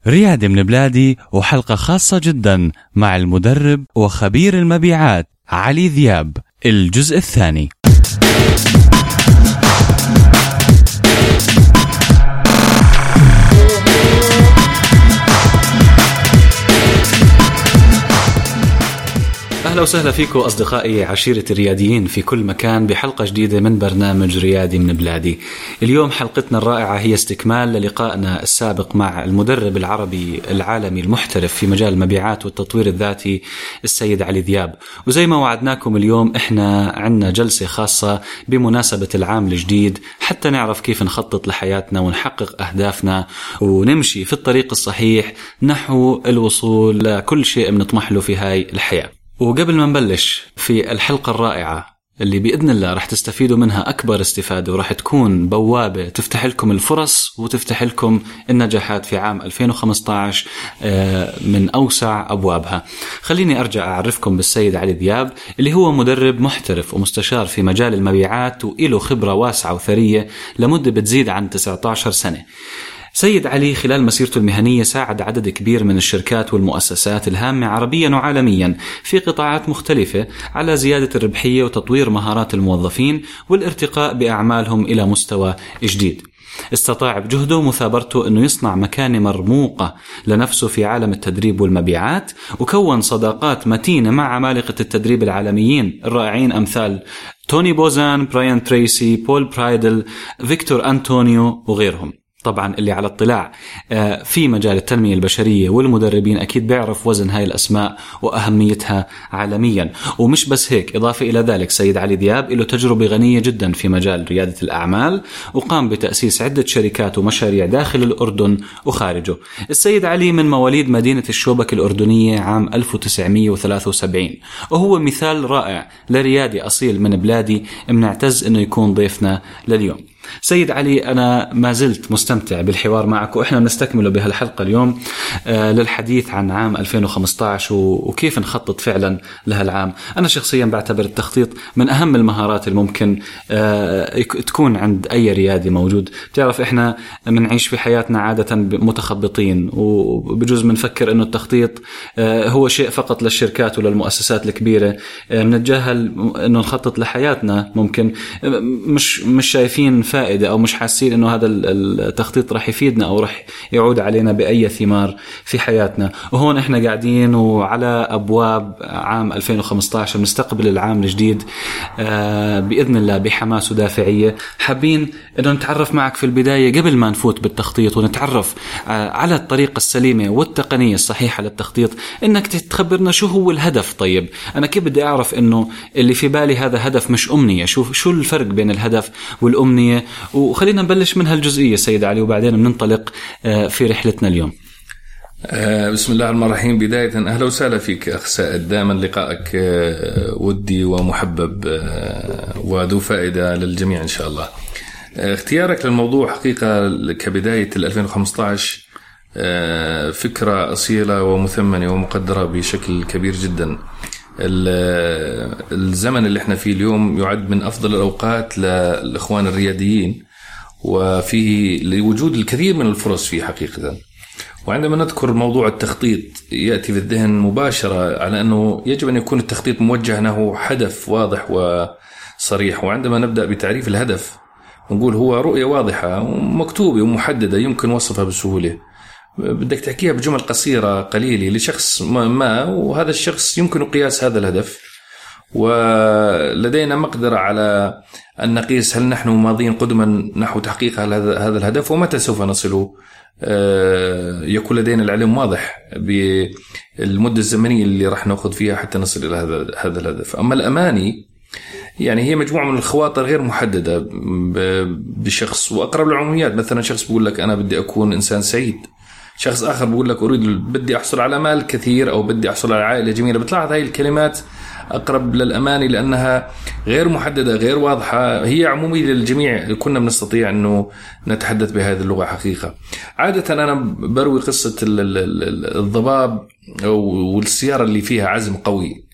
ريادي من بلادي، وحلقة خاصة جدا مع المدرب وخبير المبيعات علي ذياب، الجزء الثاني. أهلا وسهلا فيكم أصدقائي عشيرة الرياديين في كل مكان بحلقة جديدة من برنامج ريادي من بلادي. اليوم حلقتنا الرائعة هي استكمال للقائنا السابق مع المدرب العربي العالمي المحترف في مجال المبيعات والتطوير الذاتي السيد علي ذياب. وزي ما وعدناكم اليوم إحنا عنا جلسة خاصة بمناسبة العام الجديد حتى نعرف كيف نخطط لحياتنا ونحقق أهدافنا ونمشي في الطريق الصحيح نحو الوصول لكل شيء بنطمح له في هاي الحياة. وقبل ما نبلش في الحلقة الرائعة اللي بإذن الله رح تستفيدوا منها أكبر استفادة ورح تكون بوابة تفتح لكم الفرص وتفتح لكم النجاحات في عام 2015 من أوسع أبوابها، خليني أرجع أعرفكم بالسيد علي ذياب اللي هو مدرب محترف ومستشار في مجال المبيعات وإله خبرة واسعة وثرية لمدة بتزيد عن 19 سنة. سيد علي خلال مسيرته المهنية ساعد عدد كبير من الشركات والمؤسسات الهامة عربيا وعالميا في قطاعات مختلفة على زيادة الربحية وتطوير مهارات الموظفين والارتقاء بأعمالهم إلى مستوى جديد. استطاع بجهده ومثابرته أنه يصنع مكانة مرموقة لنفسه في عالم التدريب والمبيعات، وكون صداقات متينة مع عمالقة التدريب العالميين الرائعين أمثال توني بوزان، براين تريسي، بول برايدل، فيكتور أنتونيو وغيرهم. طبعا اللي على اطلاع في مجال التنمية البشرية والمدربين أكيد بيعرف وزن هاي الأسماء وأهميتها عالميا. ومش بس هيك، إضافة إلى ذلك سيد علي ذياب له تجربة غنية جدا في مجال ريادة الأعمال، وقام بتأسيس عدة شركات ومشاريع داخل الأردن وخارجه. السيد علي من مواليد مدينة الشوبك الأردنية عام 1973، وهو مثال رائع لريادي أصيل من بلادي منعتز أنه يكون ضيفنا لليوم. سيد علي، أنا ما زلت مستمتع بالحوار معك، وإحنا نستكمله بهالحلقة اليوم للحديث عن عام 2015 وكيف نخطط فعلا لهالعام. أنا شخصيا بعتبر التخطيط من أهم المهارات الممكن تكون عند أي ريادي موجود. بتعرف إحنا منعيش في حياتنا عادة متخبطين، وبجوز منفكر إنه التخطيط هو شيء فقط للشركات وللمؤسسات الكبيرة، منتجاهل إنه نخطط لحياتنا. ممكن مش شايفين فائدة أو مش حاسين إنه هذا التخطيط رح يفيدنا أو رح يعود علينا بأي ثمار في حياتنا. وهون إحنا قاعدين وعلى أبواب عام 2015 نستقبل العام الجديد بإذن الله بحماس ودافعية. حابين إنه نتعرف معك في البداية قبل ما نفوت بالتخطيط ونتعرف على الطريقة السليمة والتقنية الصحيحة للتخطيط، إنك تخبرنا شو هو الهدف. طيب أنا كيف بدي أعرف إنه اللي في بالي هذا هدف مش أمنية؟ شو الفرق بين الهدف والأمنية؟ وخلينا نبلش من هالجزئية سيد علي وبعدين بننطلق في رحلتنا اليوم. بسم الله الرحمن الرحيم. بداية أهلا وسهلا فيك أخ سائد، دائما لقائك ودي ومحبب وذو فائدة للجميع إن شاء الله. اختيارك للموضوع حقيقة كبداية 2015 فكرة أصيلة ومثمنة ومقدرة بشكل كبير جدا. الزمن اللي احنا فيه اليوم يعد من أفضل الأوقات للإخوان الرياديين، وفيه لوجود الكثير من الفرص فيه حقيقة. وعندما نذكر موضوع التخطيط يأتي في الذهن مباشرة على أنه يجب أن يكون التخطيط موجه له هدف واضح وصريح. وعندما نبدأ بتعريف الهدف نقول هو رؤية واضحة ومكتوبة ومحددة يمكن وصفها بسهولة، بدك تحكيها بجمل قصيرة قليلة لشخص ما، وهذا الشخص يمكن قياس هذا الهدف، ولدينا مقدرة على أن نقيس هل نحن ماضين قدما نحو تحقيق هذا الهدف ومتى سوف نصله. يكون لدينا العلم واضح بالمدة الزمنية اللي راح نأخذ فيها حتى نصل إلى هذا الهدف. أما الأماني يعني هي مجموعة من الخواطر غير محددة بشخص وأقرب للعموميات. مثلا شخص بيقول لك أنا بدي أكون إنسان سعيد، شخص آخر بيقول لك بدي أحصل على مال كثير أو بدي أحصل على عائلة جميلة. بتلاحظ هاي الكلمات أقرب للأماني لأنها غير محددة غير واضحة، هي عمومية للجميع. كنا بنستطيع أنه نتحدث بهذه اللغة حقيقة. عادة أنا بروي قصة الضباب والسيارة اللي فيها عزم قوي.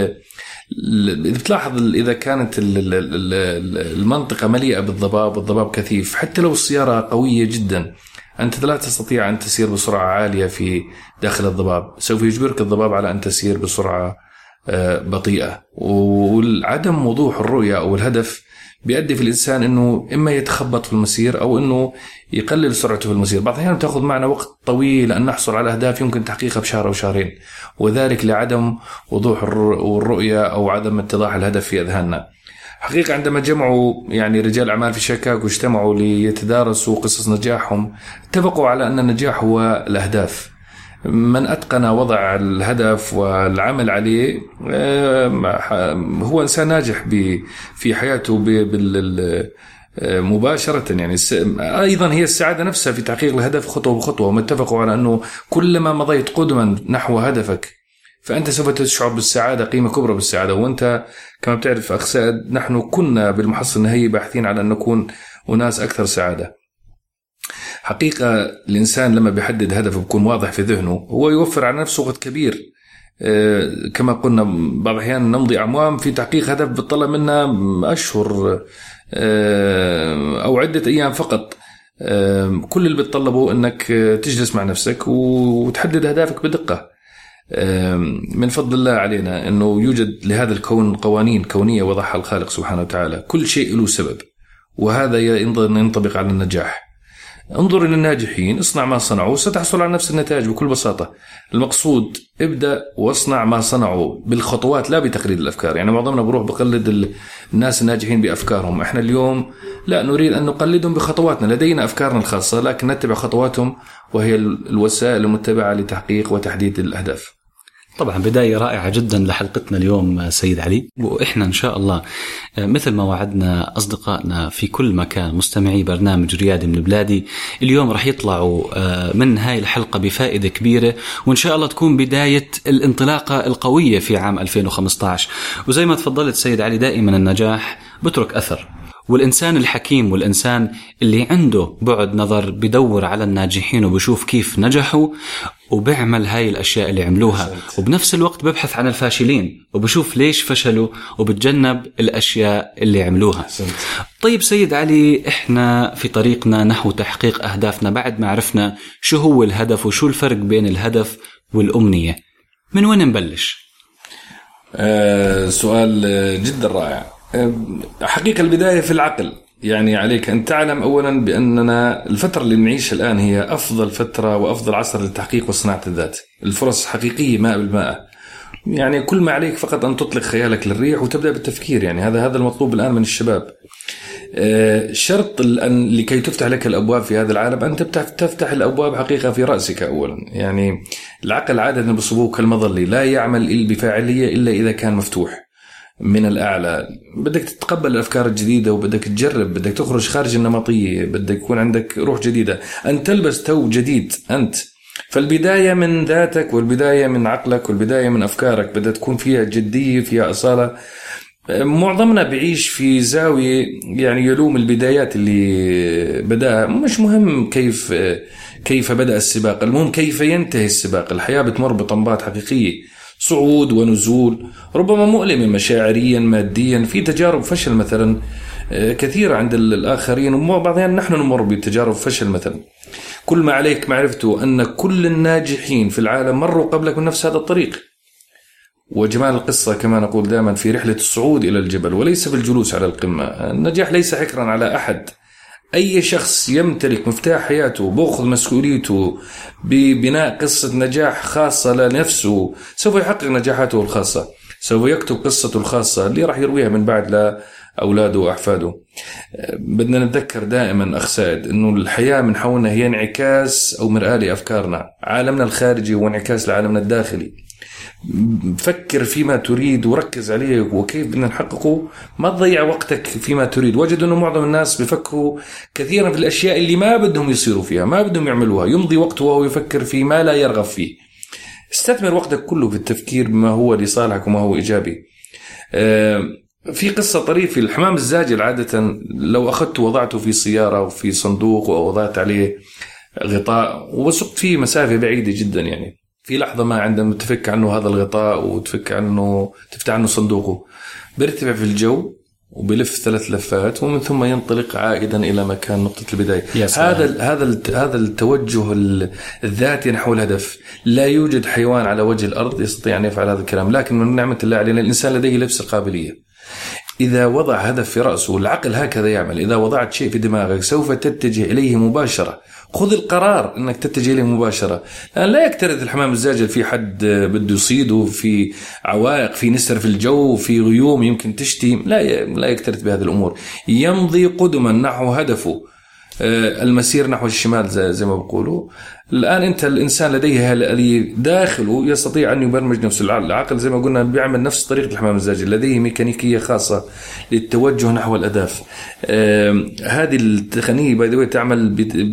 بتلاحظ إذا كانت المنطقة مليئة بالضباب والضباب كثيف، حتى لو السيارة قوية جدا أنت لا تستطيع أن تسير بسرعة عالية في داخل الضباب، سوف يجبرك الضباب على أن تسير بسرعة بطيئة. وعدم وضوح الرؤية أو الهدف بيؤدي في الإنسان أنه إما يتخبط في المسير أو أنه يقلل سرعته في المسير. بعض الأحيان تأخذ معنا وقت طويل أن نحصل على أهداف يمكن تحقيقها بشهر أو شهرين، وذلك لعدم وضوح الرؤية أو عدم اتضاح الهدف في أذهاننا. حقيقة عندما جمعوا يعني رجال أعمال في شيكاغو واجتمعوا ليتدارسوا قصص نجاحهم، اتفقوا على أن النجاح هو الأهداف. من أتقن وضع الهدف والعمل عليه هو إنسان ناجح في حياته مباشرة. يعني أيضا هي السعادة نفسها في تحقيق الهدف خطوة بخطوة. وما اتفقوا على أنه كلما مضيت قدما نحو هدفك فأنت سوف تشعر بالسعادة، قيمة كبرى بالسعادة. وأنت كما بتعرف أخ سعد، نحن كنا بالمحصل النهائي باحثين على أن نكون أناس أكثر سعادة. حقيقة الإنسان لما بيحدد هدفه بيكون واضح في ذهنه، هو يوفر على نفسه وقت كبير. كما قلنا بعض الأحيان نمضي أعوام في تحقيق هدف بتطلع منا أشهر أو عدة أيام فقط. كل اللي بتطلبه أنك تجلس مع نفسك وتحدد أهدافك بدقة. من فضل الله علينا أنه يوجد لهذا الكون قوانين كونية وضعها الخالق سبحانه وتعالى، كل شيء له سبب، وهذا ينطبق على النجاح. انظر إلى الناجحين، اصنع ما صنعوا ستحصل على نفس النتائج بكل بساطة. المقصود ابدأ واصنع ما صنعوا بالخطوات لا بتقليد الأفكار. يعني معظمنا بروح بقلد الناس الناجحين بأفكارهم، احنا اليوم لا نريد أن نقلدهم بخطواتنا، لدينا أفكارنا الخاصة لكن نتبع خطواتهم وهي الوسائل المتبعة لتحقيق وتحديد الأهداف. طبعا بداية رائعة جدا لحلقتنا اليوم سيد علي، وإحنا إن شاء الله مثل ما وعدنا أصدقائنا في كل مكان مستمعي برنامج ريادي من بلادي، اليوم رح يطلعوا من هاي الحلقة بفائدة كبيرة، وإن شاء الله تكون بداية الانطلاقة القوية في عام 2015. وزي ما تفضلت سيد علي، دائما النجاح بترك أثر، والإنسان الحكيم والإنسان اللي عنده بعد نظر بدور على الناجحين وبشوف كيف نجحوا وبيعمل هاي الأشياء اللي عملوها، وبنفس الوقت ببحث عن الفاشلين وبشوف ليش فشلوا وبتجنب الأشياء اللي عملوها. طيب سيد علي، إحنا في طريقنا نحو تحقيق أهدافنا بعد ما عرفنا شو هو الهدف وشو الفرق بين الهدف والأمنية، من وين نبلش؟ سؤال جدا رائع. حقيقة البداية في العقل. يعني عليك أن تعلم أولا بأننا الفترة اللي نعيش الآن هي أفضل فترة وأفضل عصر للتحقيق وصناعة الذات. الفرص حقيقية ماء بالماء. يعني كل ما عليك فقط أن تطلق خيالك للريح وتبدأ بالتفكير. يعني هذا المطلوب الآن من الشباب. شرط لكي تفتح لك الأبواب في هذا العالم أن تفتح الأبواب حقيقة في رأسك أولا. يعني العقل عادة بصبوه كالمظلي لا يعمل بفاعلية إلا إذا كان مفتوح من الأعلى. بدك تتقبل الأفكار الجديدة وبدك تجرب، بدك تخرج خارج النمطية، بدك يكون عندك روح جديدة، أن تلبس تو جديد أنت. فالبداية من ذاتك والبداية من عقلك والبداية من أفكارك بدها تكون فيها جدية فيها أصالة. معظمنا بيعيش في زاوية يعني يلوم البدايات اللي بدأ. مش مهم كيف بدأ السباق، المهم كيف ينتهي السباق. الحياة بتمر بطنبات حقيقية، صعود ونزول، ربما مؤلمة مشاعريا ماديا، في تجارب فشل مثلا كثيرة عند الآخرين، وبعضها نحن نمر بتجارب فشل مثلا. كل ما عليك معرفته أن كل الناجحين في العالم مروا قبلك من نفس هذا الطريق. وجمال القصة كما نقول دائما في رحلة الصعود إلى الجبل وليس في الجلوس على القمة. النجاح ليس حكرا على أحد. أي شخص يمتلك مفتاح حياته بأخذ مسؤوليته ببناء قصة نجاح خاصة لنفسه سوف يحقق نجاحاته الخاصة، سوف يكتب قصته الخاصة اللي راح يرويها من بعد لأولاده وأحفاده. بدنا نتذكر دائما أخ سعد أنه الحياة من حولنا هي انعكاس أو مرآة لأفكارنا. عالمنا الخارجي هو انعكاس لعالمنا الداخلي. فكر فيما تريد وركز عليه وكيف بدنا نحققه، ما تضيع وقتك فيما تريد. وجد أنه معظم الناس بيفكروا كثيرا في الأشياء اللي ما بدهم يصيروا فيها، ما بدهم يعملوها، يمضي وقته وهو يفكر في ما لا يرغب فيه. استثمر وقتك كله في التفكير بما هو لصالحك وما هو إيجابي. في قصة طريفة، الحمام الزاجل عادة لو أخذته وضعته في سيارة وفي صندوق ووضعت عليه غطاء وسقت فيه مسافة بعيدة جدا، يعني في لحظة ما عندما تفك عنه هذا الغطاء وتفك عنه تفتح عنه صندوقه بيرتفع في الجو وبلف 3 لفات ومن ثم ينطلق عائدا إلى مكان نقطة البداية. هذا التوجه الذاتي نحو الهدف. لا يوجد حيوان على وجه الأرض يستطيع أن يفعل هذا الكلام، لكن من نعمة الله علينا الإنسان لديه نفس القابلية. إذا وضع هدف في رأسه، العقل هكذا يعمل، إذا وضعت شيء في دماغك سوف تتجه إليه مباشرة. خذ القرار أنك تتجه إليه مباشرة. لا يكترث الحمام الزاجل في حد بده يصيده، في عوائق، في نسر في الجو، في غيوم يمكن تشتي. لا يكترث بهذه الأمور. يمضي قدما نحو هدفه، المسير نحو الشمال زي ما بقولوا. الآن أنت الإنسان لديه الذي داخله يستطيع أن يبرمج نفسه. العقل زي ما قلنا بيعمل نفس طريقة الحمام الزاجل، لديه ميكانيكية خاصة للتوجه نحو الأهداف. هذه التقنية باي تعمل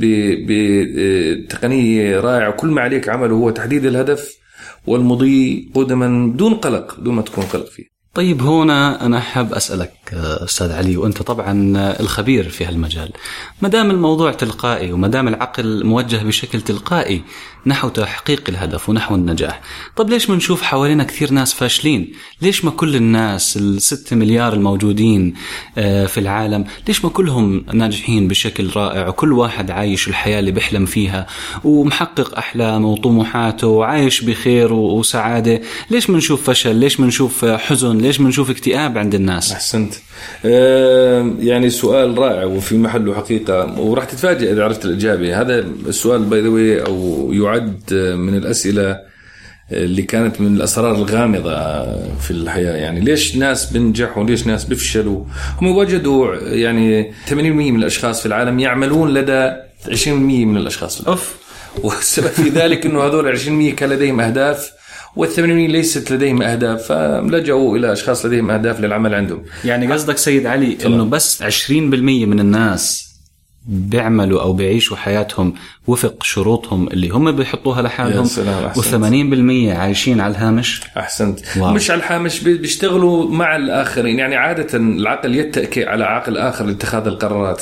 بتقنية رائعة. كل ما عليك عمله هو تحديد الهدف والمضي قدما بدون قلق، دون ما تكون قلق فيه. طيب هنا أنا حاب أسألك أستاذ علي، وأنت طبعا الخبير في هالمجال، مدام الموضوع تلقائي ومدام العقل موجه بشكل تلقائي نحو تحقيق الهدف ونحو النجاح، طب ليش منشوف حوالينا كثير ناس فاشلين؟ ليش ما كل الناس 6 مليار الموجودين في العالم ليش ما كلهم ناجحين بشكل رائع، وكل واحد عايش الحياة اللي بيحلم فيها ومحقق أحلامه وطموحاته وعايش بخير وسعادة؟ ليش منشوف فشل؟ ليش منشوف حزن؟ ليش منشوف اكتئاب عند الناس؟ أحسنت. يعني سؤال رائع وفي محله حقيقة، وراح تتفاجئ إذا عرفت الإجابة. هذا السؤال باي أو يعد من الأسئلة اللي كانت من الأسرار الغامضة في الحياة. يعني ليش ناس بنجحوا وليش ناس بفشلوا؟ هم وجدوا يعني 80% من الأشخاص في العالم يعملون لدى 20% من الأشخاص في العالم. والسبب في ذلك أنه هذول 20% كان لديهم أهداف وال80% ليست لديهم أهداف، فلجأوا إلى أشخاص لديهم أهداف للعمل عندهم. يعني قصدك سيد علي إنه بس 20% من الناس بيعملوا أو بيعيشوا حياتهم وفق شروطهم اللي هم بيحطوها لحالهم، و80% عايشين على الهامش؟ أحسنت. مش على الهامش، بيشتغلوا مع الآخرين. يعني عادة العقل يتكئ على عقل آخر لاتخاذ القرارات.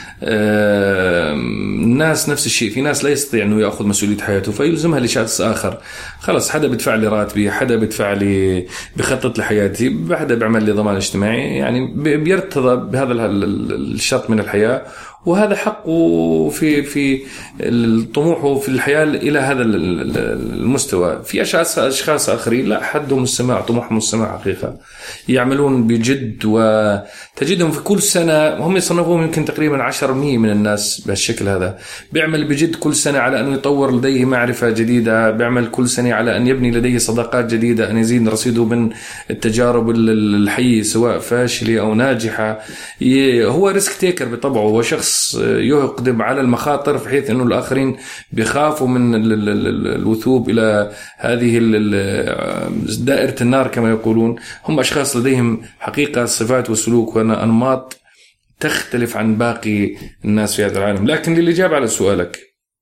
الناس نفس الشيء، في ناس لا يستطيع أنه يأخذ مسؤولية حياته فيلزمها لشخص آخر. خلاص حدا بدفع لي راتبي، حدا بدفع لي، بخطط لحياتي، حدا بيعمل لي ضمان اجتماعي، يعني بيرتضى بهذا الشرط من الحياة، وهذا حقه في الطموح في الحياة إلى هذا المستوى. في أشخاص آخرين لا، حدهم السماع، طموحهم السماع حقيقة، يعملون بجد، وتجدهم في كل سنة هم يصنفون يمكن تقريبا 10% من الناس بهالشكل هذا. بيعمل بجد كل سنة على أن يطور لديه معرفة جديدة، بيعمل كل سنة على أن يبني لديه صداقات جديدة، أن يزيد رصيده من التجارب الحية سواء فاشلة أو ناجحة. هو ريسك تيكر بطبعه، هو شخص يقدم على المخاطر في حيث أنه الآخرين بيخافوا من الوثوب إلى هذه دائرة النار كما يقولون. هم أشخاص لديهم حقيقة صفات وسلوك وأنماط تختلف عن باقي الناس في هذا العالم. لكن للإجابة على سؤالك،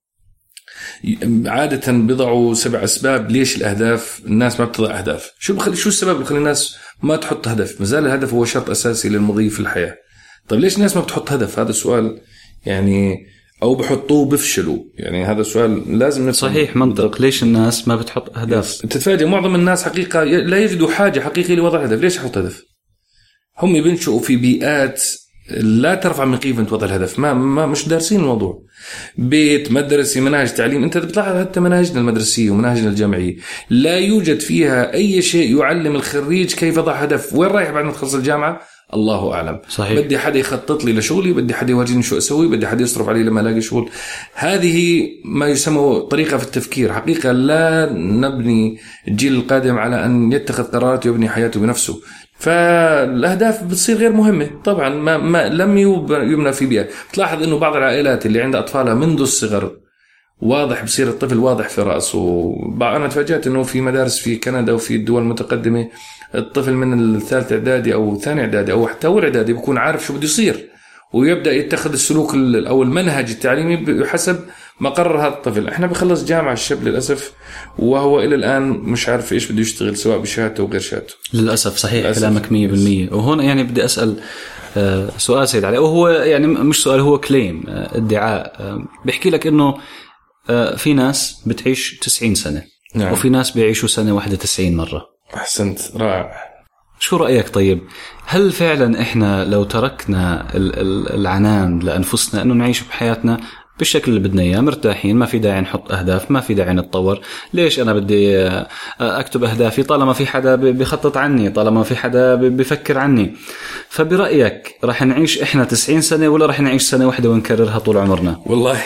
عادة بضعوا 7 أسباب ليش الأهداف الناس ما بتضع أهداف. شو السبب اللي يخلي الناس ما تحط هدف؟ مازال الهدف هو شرط أساسي للمضي في الحياة. طيب ليش الناس ما بتحط هدف؟ هذا السؤال يعني، أو بحطوه بفشلوا. يعني هذا السؤال لازم نفهم. صحيح، منطق. ليش الناس ما بتحط أهداف؟ تتفاجئ معظم الناس حقيقة لا يجدوا حاجة حقيقية لوضع هدف. ليش أحط هدف؟ هم بينشؤوا في بيئات لا ترفع من قيمة وضع الهدف، ما مش دارسين الموضوع. بيت، مدرسة، مناهج تعليم، انت بتلاحظ حتى مناهجنا المدرسية ومناهجنا الجامعية لا يوجد فيها أي شيء يعلم الخريج كيف يضع هدف. وين رايح بعد ما تخلص الجامعة؟ الله أعلم. صحيح. بدي حدا يخطط لي لشغلي، بدي حدا يواجهني شو أسوي، بدي حدا يصرف علي لما ألاقي شغل. هذه ما يسمى طريقة في التفكير. حقيقة لا نبني الجيل القادم على أن يتخذ قرارات ويبني حياته بنفسه. فالأهداف بتصير غير مهمة طبعا، ما لم يبنى في بيئة. تلاحظ أنه بعض العائلات اللي عندها أطفالها منذ الصغر واضح، بصير الطفل واضح في رأسه. أنا تفاجأت أنه في مدارس في كندا وفي الدول المتقدمة الطفل من الثالث إعدادي أو ثاني إعدادي أو حتى أول إعدادي بيكون عارف شو بده يصير، ويبدأ يتخذ السلوك أو المنهج التعليمي بحسب ما قرر هذا الطفل. إحنا بخلص جامعة الشاب للأسف وهو إلى الآن مش عارف إيش بده يشتغل سواء بشهادته أو غير شهادته. للأسف. صحيح كلامك 100%. وهنا يعني بدي أسأل سؤال سيد علي، وهو يعني مش سؤال، هو كليم، ادعاء. بيحكي لك إنه في ناس بتعيش 90 سنة. نعم. وفي ناس بيعيشوا سنة واحدة 90 مرة. أحسنت، رائع. شو رأيك؟ طيب هل فعلا إحنا لو تركنا العنان لأنفسنا أنه نعيش بحياتنا بالشكل اللي بدنا إياه مرتاحين، ما في داعي نحط أهداف، ما في داعي نتطور، ليش أنا بدي أكتب أهدافي طالما في حدا بيخطط عني، طالما في حدا بيفكر عني؟ فبرأيك رح نعيش إحنا 90 سنة ولا رح نعيش سنة واحدة ونكررها طول عمرنا؟ والله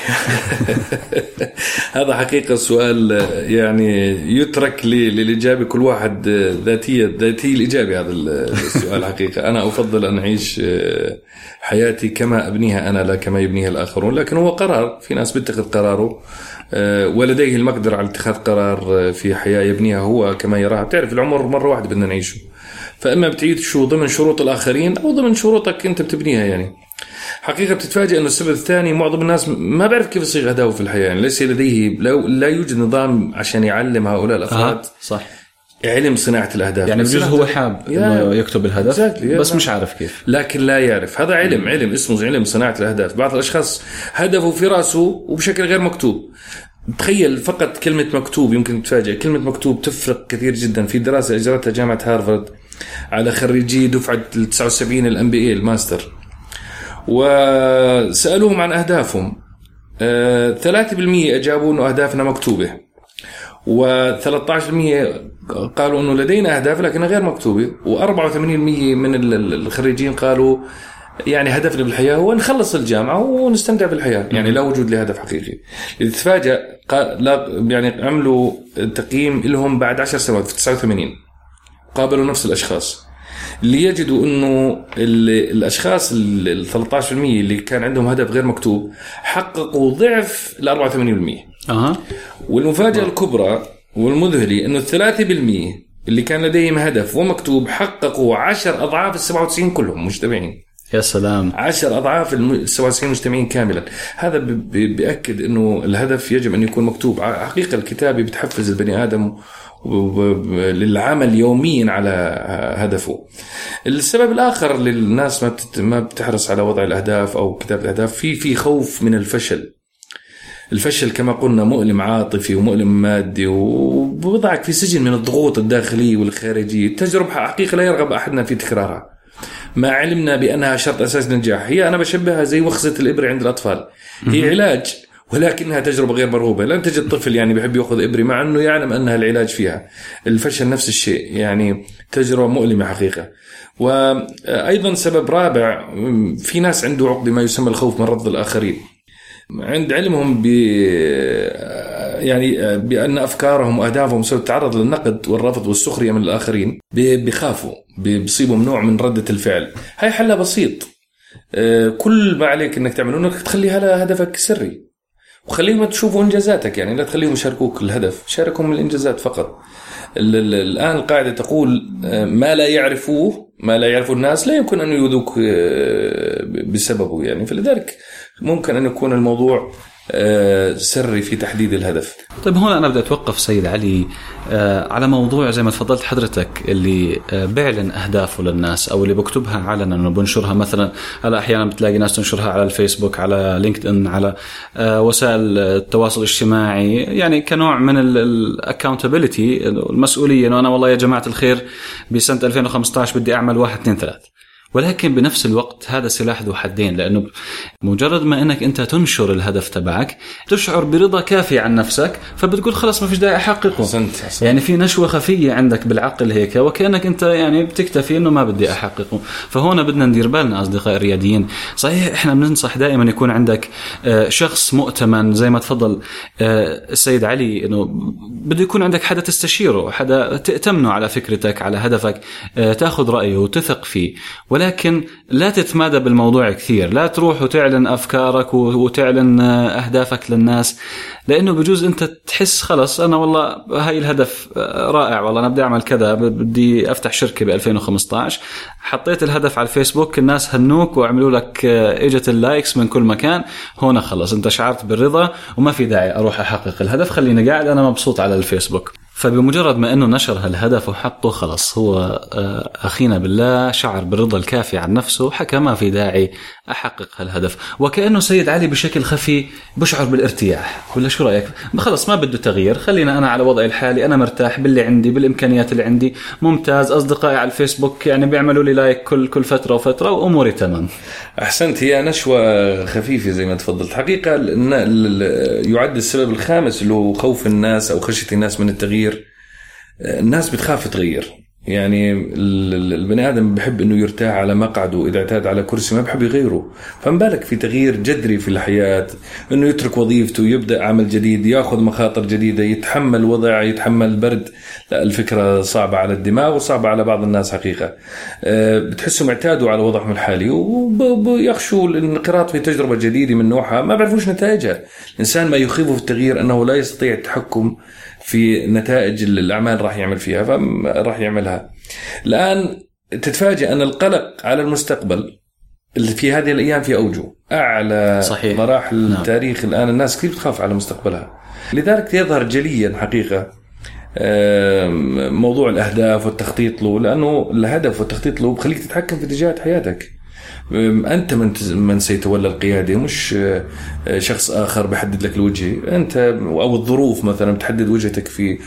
هذا حقيقة سؤال يعني يترك للإجابة كل واحد ذاتي الإجابة. هذا السؤال حقيقة أنا أفضل أن أعيش حياتي كما أبنيها أنا لا كما يبنيها الآخرون، لكن هو قرار، في ناس بيتخذ قراره ولديه المقدرة على اتخاذ قرار في حياة يبنيها هو كما يراها. بتعرف العمر مرة واحدة بدنا نعيشه، فإما بتعيشه ضمن شروط الآخرين أو ضمن شروطك أنت بتبنيها. يعني حقيقة بتتفاجئ أنه السبب الثاني معظم الناس ما بيعرف كيف يصيغ أهدافه في الحياة، يعني ليس لديه لا يوجد نظام عشان يعلم هؤلاء الأفراد صح علم صناعة الأهداف. يعني بجوز هو حاب إنه يكتب الهدف بس مش عارف كيف، لكن لا يعرف. هذا علم اسمه علم صناعة الأهداف. بعض الأشخاص هدفه في رأسه وبشكل غير مكتوب. تخيل فقط كلمة مكتوب، يمكن تتفاجئ كلمة مكتوب تفرق كثير جدا. في دراسة أجرتها جامعة هارفارد على خريجي دفعة 79 الMBA الماستر، وسألوهم عن أهدافهم. 3% أجابوا أنه أهدافنا مكتوبة، و13% قالوا أنه لدينا أهداف لكنها غير مكتوبة، و84% من الخريجين قالوا يعني هدفنا بالحياة هو نخلص الجامعة ونستمتع بالحياة، يعني لا وجود لهدف حقيقي. تتفاجأ يعني عملوا تقييم لهم بعد 10 سنوات في 89 قابلوا نفس الأشخاص اللي يجدوا أنه الأشخاص 13% اللي كان عندهم هدف غير مكتوب حققوا ضعف 84%. والمفاجأة الكبرى والمذهلة أنه 3% اللي كان لديهم هدف ومكتوب حققوا 10 أضعاف 97 كلهم مجتمعين. يا سلام، 10 أضعاف 97 مجتمعين كاملا. هذا بيأكد أنه الهدف يجب أن يكون مكتوب. حقيقة الكتابة بتحفز البني آدم للعمل يوميا على هدفه. السبب الآخر للناس ما بتحرص على وضع الأهداف أو كتابة الأهداف في خوف من الفشل. الفشل كما قلنا مؤلم عاطفي ومؤلم مادي، وبضعك في سجن من الضغوط الداخلية والخارجية. التجربة حقيقة لا يرغب أحدنا في تكرارها، ما علمنا بأنها شرط أساس للنجاح. هي أنا بشبهها زي وخزة الإبرة عند الأطفال، هي علاج ولكنها تجربة غير مرغوبة. لن تجد طفل يعني بيحب يأخذ إبرة مع أنه يعلم أنها العلاج فيها. الفشل نفس الشيء، يعني تجربة مؤلمة حقيقة. وأيضا سبب رابع، في ناس عنده عقدة ما يسمى الخوف من رفض الآخرين. عند علمهم يعني بأن أفكارهم وأهدافهم ستتعرض للنقد والرفض والسخرية من الآخرين، بيخافوا بيصيبهم نوع من ردة الفعل. هاي حلها بسيط، كل ما عليك أنك تعمله أنك تخليها لهدفك السري وخليهم تشوفوا إنجازاتك. يعني لا تخليهم يشاركوك الهدف، شاركهم الإنجازات فقط. الآن القاعدة تقول ما لا يعرفه الناس لا يمكن أن يؤذوك بسببه. يعني فلذلك ممكن أن يكون الموضوع سري في تحديد الهدف. طيب هون أنا بدي أتوقف سيد علي على موضوع زي ما تفضلت حضرتك، اللي بيعلن أهدافه للناس أو اللي بكتبها علنا وبنشرها. مثلا هلا أحيانا بتلاقي ناس تنشرها على الفيسبوك، على لينكد إن، على وسائل التواصل الاجتماعي، يعني كنوع من الأكاونتابيليتي، المسؤولية، إنه أنا والله يا جماعة الخير بسنة 2015 بدي أعمل 1 2 3. ولكن بنفس الوقت هذا سلاح ذو حدين، لأنه مجرد ما أنك أنت تنشر الهدف تبعك تشعر برضا كافي عن نفسك، فبتقول خلاص ما فيش داعي أحققه. يعني في نشوة خفية عندك بالعقل هيك، وكأنك أنت يعني بتكتفي أنه ما بدي أحققه. فهنا بدنا ندير بالنا أصدقاء الرياديين. صحيح إحنا بننصح دائما يكون عندك شخص مؤتمن زي ما تفضل السيد علي، أنه بده يكون عندك حدا تستشيره، حدا تأتمنه على فكرتك، على هدفك، تأخذ رأيه وتثق فيه. ولكن لا تتمادى بالموضوع كثير، لا تروح وتعلن أفكارك وتعلن أهدافك للناس، لأنه بجوز أنت تحس خلص أنا والله هاي الهدف رائع، والله أنا بدي أعمل كذا، بدي أفتح شركة ب2015، حطيت الهدف على الفيسبوك، الناس هنوك وعملوا لك إجت اللايكس من كل مكان. هنا خلص أنت شعرت بالرضا وما في داعي أروح أحقق الهدف، خليني قاعد أنا مبسوط على الفيسبوك. فبمجرد ما أنه نشر هالهدف وحطه خلص هو أخينا بالله شعر بالرضا الكافي عن نفسه، حكى ما في داعي أحقق هالهدف. وكأنه سيد علي بشكل خفي بشعر بالارتياح، ولا شو رأيك؟ خلص ما بده تغيير، خلينا أنا على وضعي الحالي، أنا مرتاح باللي عندي بالإمكانيات اللي عندي، ممتاز، أصدقائي على الفيسبوك يعني بيعملوا لي لايك كل فترة وفترة وأموري تمام. أحسنت، هي نشوة خفيفة زي ما تفضلت. حقيقة يعد السبب الخامس اللي هو خوف الناس أو خشية الناس من التغيير. الناس بتخاف تغير، يعني البني آدم بحب إنه يرتاح على مقعده، إذا اعتاد على كرسي ما بحب يغيره، فمبالك في تغيير جذري في الحياة، إنه يترك وظيفته يبدأ عمل جديد، يأخذ مخاطر جديدة، يتحمل وضع، يتحمل برد. لا، الفكرة صعبة على الدماغ وصعبة على بعض الناس حقيقة. بتحسهم اعتادوا على وضعهم الحالي ويخشوا الانقراض في تجربة جديدة من نوعها ما بعرفوش نتائجها. الإنسان ما يخيفه في التغيير أنه لا يستطيع التحكم في نتائج الأعمال راح يعمل فيها، فراح يعملها. الآن تتفاجأ أن القلق على المستقبل اللي في هذه الأيام في أوجه أعلى صحيح. مراحل التاريخ الآن الناس كثير بتخاف على مستقبلها، لذلك يظهر جليا حقيقة موضوع الأهداف والتخطيط له، لأنه الهدف والتخطيط له بخليك تتحكم في اتجاهات حياتك. أنت من سيتولى القيادة، مش شخص آخر بحدد لك الوجه، أنت أو الظروف مثلا بتحدد وجهتك في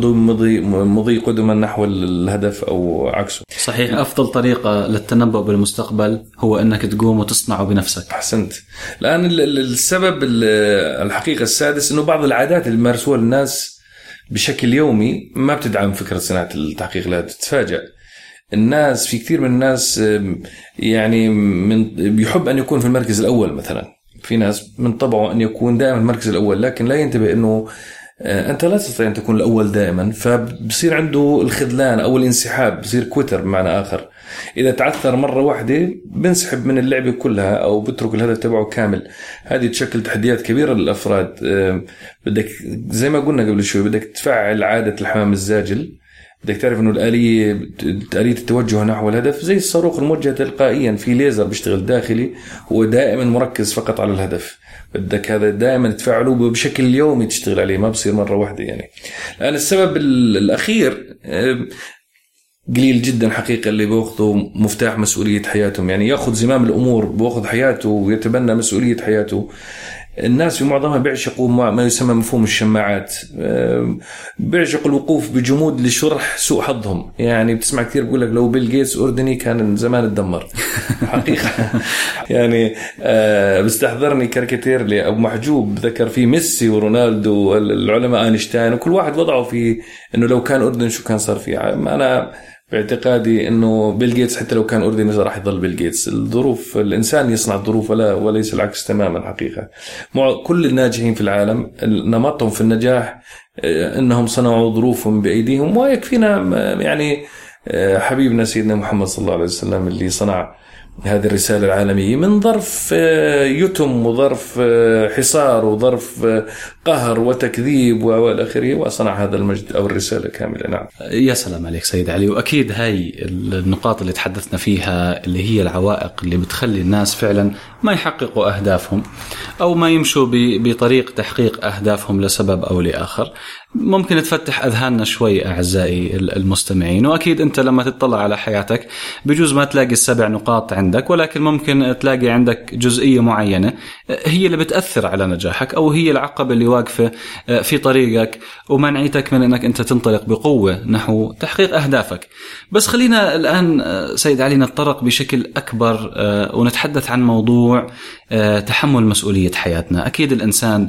مضي قدما نحو الهدف أو عكسه. صحيح، أفضل طريقة للتنبؤ بالمستقبل هو أنك تقوم وتصنعه بنفسك. أحسنت. الآن السبب الحقيقة السادس أنه بعض العادات اللي بيمارسوها الناس بشكل يومي ما بتدعم فكرة صناعة التحقيق. لا تتفاجأ الناس، في كثير من الناس يعني بيحب أن يكون في المركز الأول مثلا. في ناس من طبعه أن يكون دائما المركز الأول، لكن لا ينتبه أنه أنت لا تستطيع أن تكون الأول دائما، فبصير عنده الخذلان أو الانسحاب، بصير كويتر بمعنى آخر. إذا تعثر مرة واحدة بنسحب من اللعبة كلها أو بترك الهدف تبعه كامل. هذه تشكل تحديات كبيرة للأفراد. بدك زي ما قلنا قبل شوي، بدك تفعل عادة الحمام الزاجل. بدك تعرف إنه آلية التوجه نحو الهدف زي الصاروخ الموجه تلقائيا، في ليزر بيشتغل داخلي هو دائما مركز فقط على الهدف. بدك هذا دائما تفعله بشكل يومي، تشتغل عليه، ما بصير مرة واحدة يعني. الآن السبب الأخير قليل جدا حقيقة اللي بيأخذوا مفتاح مسؤولية حياتهم، يعني يأخذ زمام الأمور، بيأخذ حياته ويتبنى مسؤولية حياته. الناس في معظمها بيعشقوا ما يسمى مفهوم الشماعات، بيعشقوا الوقوف بجمود لشرح سوء حظهم. يعني بتسمع كثير بيقول لك لو بيل جيتس أردني كان زمان اتدمر. حقيقة يعني بستحضرني كاريكاتير لأبو محجوب ذكر فيه ميسي ورونالدو والعلماء أينشتاين، وكل واحد وضعه في إنه لو كان أردن شو كان صار فيه. أنا باعتقادي إنه بيل جيتس حتى لو كان أردني راح يضل بيل جيتس. الظروف، الإنسان يصنع الظروف وليس العكس تماما. حقيقة كل الناجحين في العالم نمطهم في النجاح إنهم صنعوا ظروفهم بأيديهم، ويكفينا يعني حبيبنا سيدنا محمد صلى الله عليه وسلم اللي صنع هذه الرسالة العالمية من ظرف يتم وظرف حصار وظرف قهر وتكذيب والآخره، وصنع هذا المجد أو الرسالة كاملة. نعم. يا سلام عليك سيد علي. وأكيد هاي النقاط اللي تحدثنا فيها اللي هي العوائق اللي بتخلي الناس فعلا ما يحققوا أهدافهم أو ما يمشوا بطريق تحقيق أهدافهم لسبب أو لآخر، ممكن تفتح أذهاننا شوي أعزائي المستمعين. وأكيد أنت لما تطلع على حياتك بجوز ما تلاقي 7 نقاط عندك، ولكن ممكن تلاقي عندك جزئية معينة هي اللي بتأثر على نجاحك، أو هي العقبة اللي واقفة في طريقك ومنعتك من أنك أنت تنطلق بقوة نحو تحقيق أهدافك. بس خلينا الآن سيد علي نتطرق بشكل أكبر ونتحدث عن موضوع تحمل مسؤولية حياتنا. أكيد الإنسان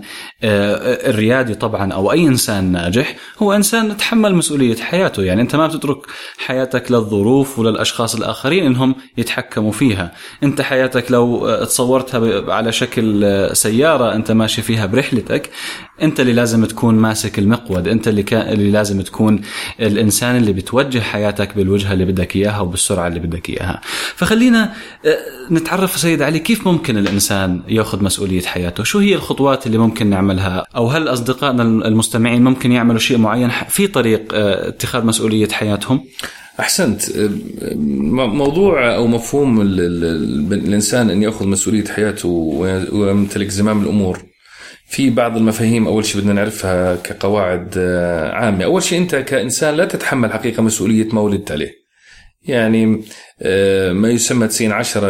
الريادي طبعا أو أي إنسان ناجح هو إنسان تحمل مسؤولية حياته. يعني أنت ما بتترك حياتك للظروف وللأشخاص الآخرين إنهم يتحكموا فيها. أنت حياتك لو تصورتها على شكل سيارة أنت ماشي فيها برحلتك، أنت اللي لازم تكون ماسك المقود، أنت اللي لازم تكون الإنسان اللي بتوجه حياتك بالوجهة اللي بدك إياها وبالسرعة اللي بدك إياها. فخلينا نتعرف سيد علي كيف ممكن الإنسان يأخذ مسؤولية حياته، شو هي الخطوات اللي ممكن نعملها، أو هل أصدقائنا المستمعين ممكن يعملوا شيء معين في طريق اتخاذ مسؤولية حياتهم؟ أحسنت. موضوع أو مفهوم الإنسان أن يأخذ مسؤولية حياته ويمتلك زمام الأمور في بعض المفاهيم. أول شيء بدنا نعرفها كقواعد عامة. أول شيء أنت كإنسان لا تتحمل حقيقة مسؤولية ما ولدت عليه. يعني ما يسمى 90-10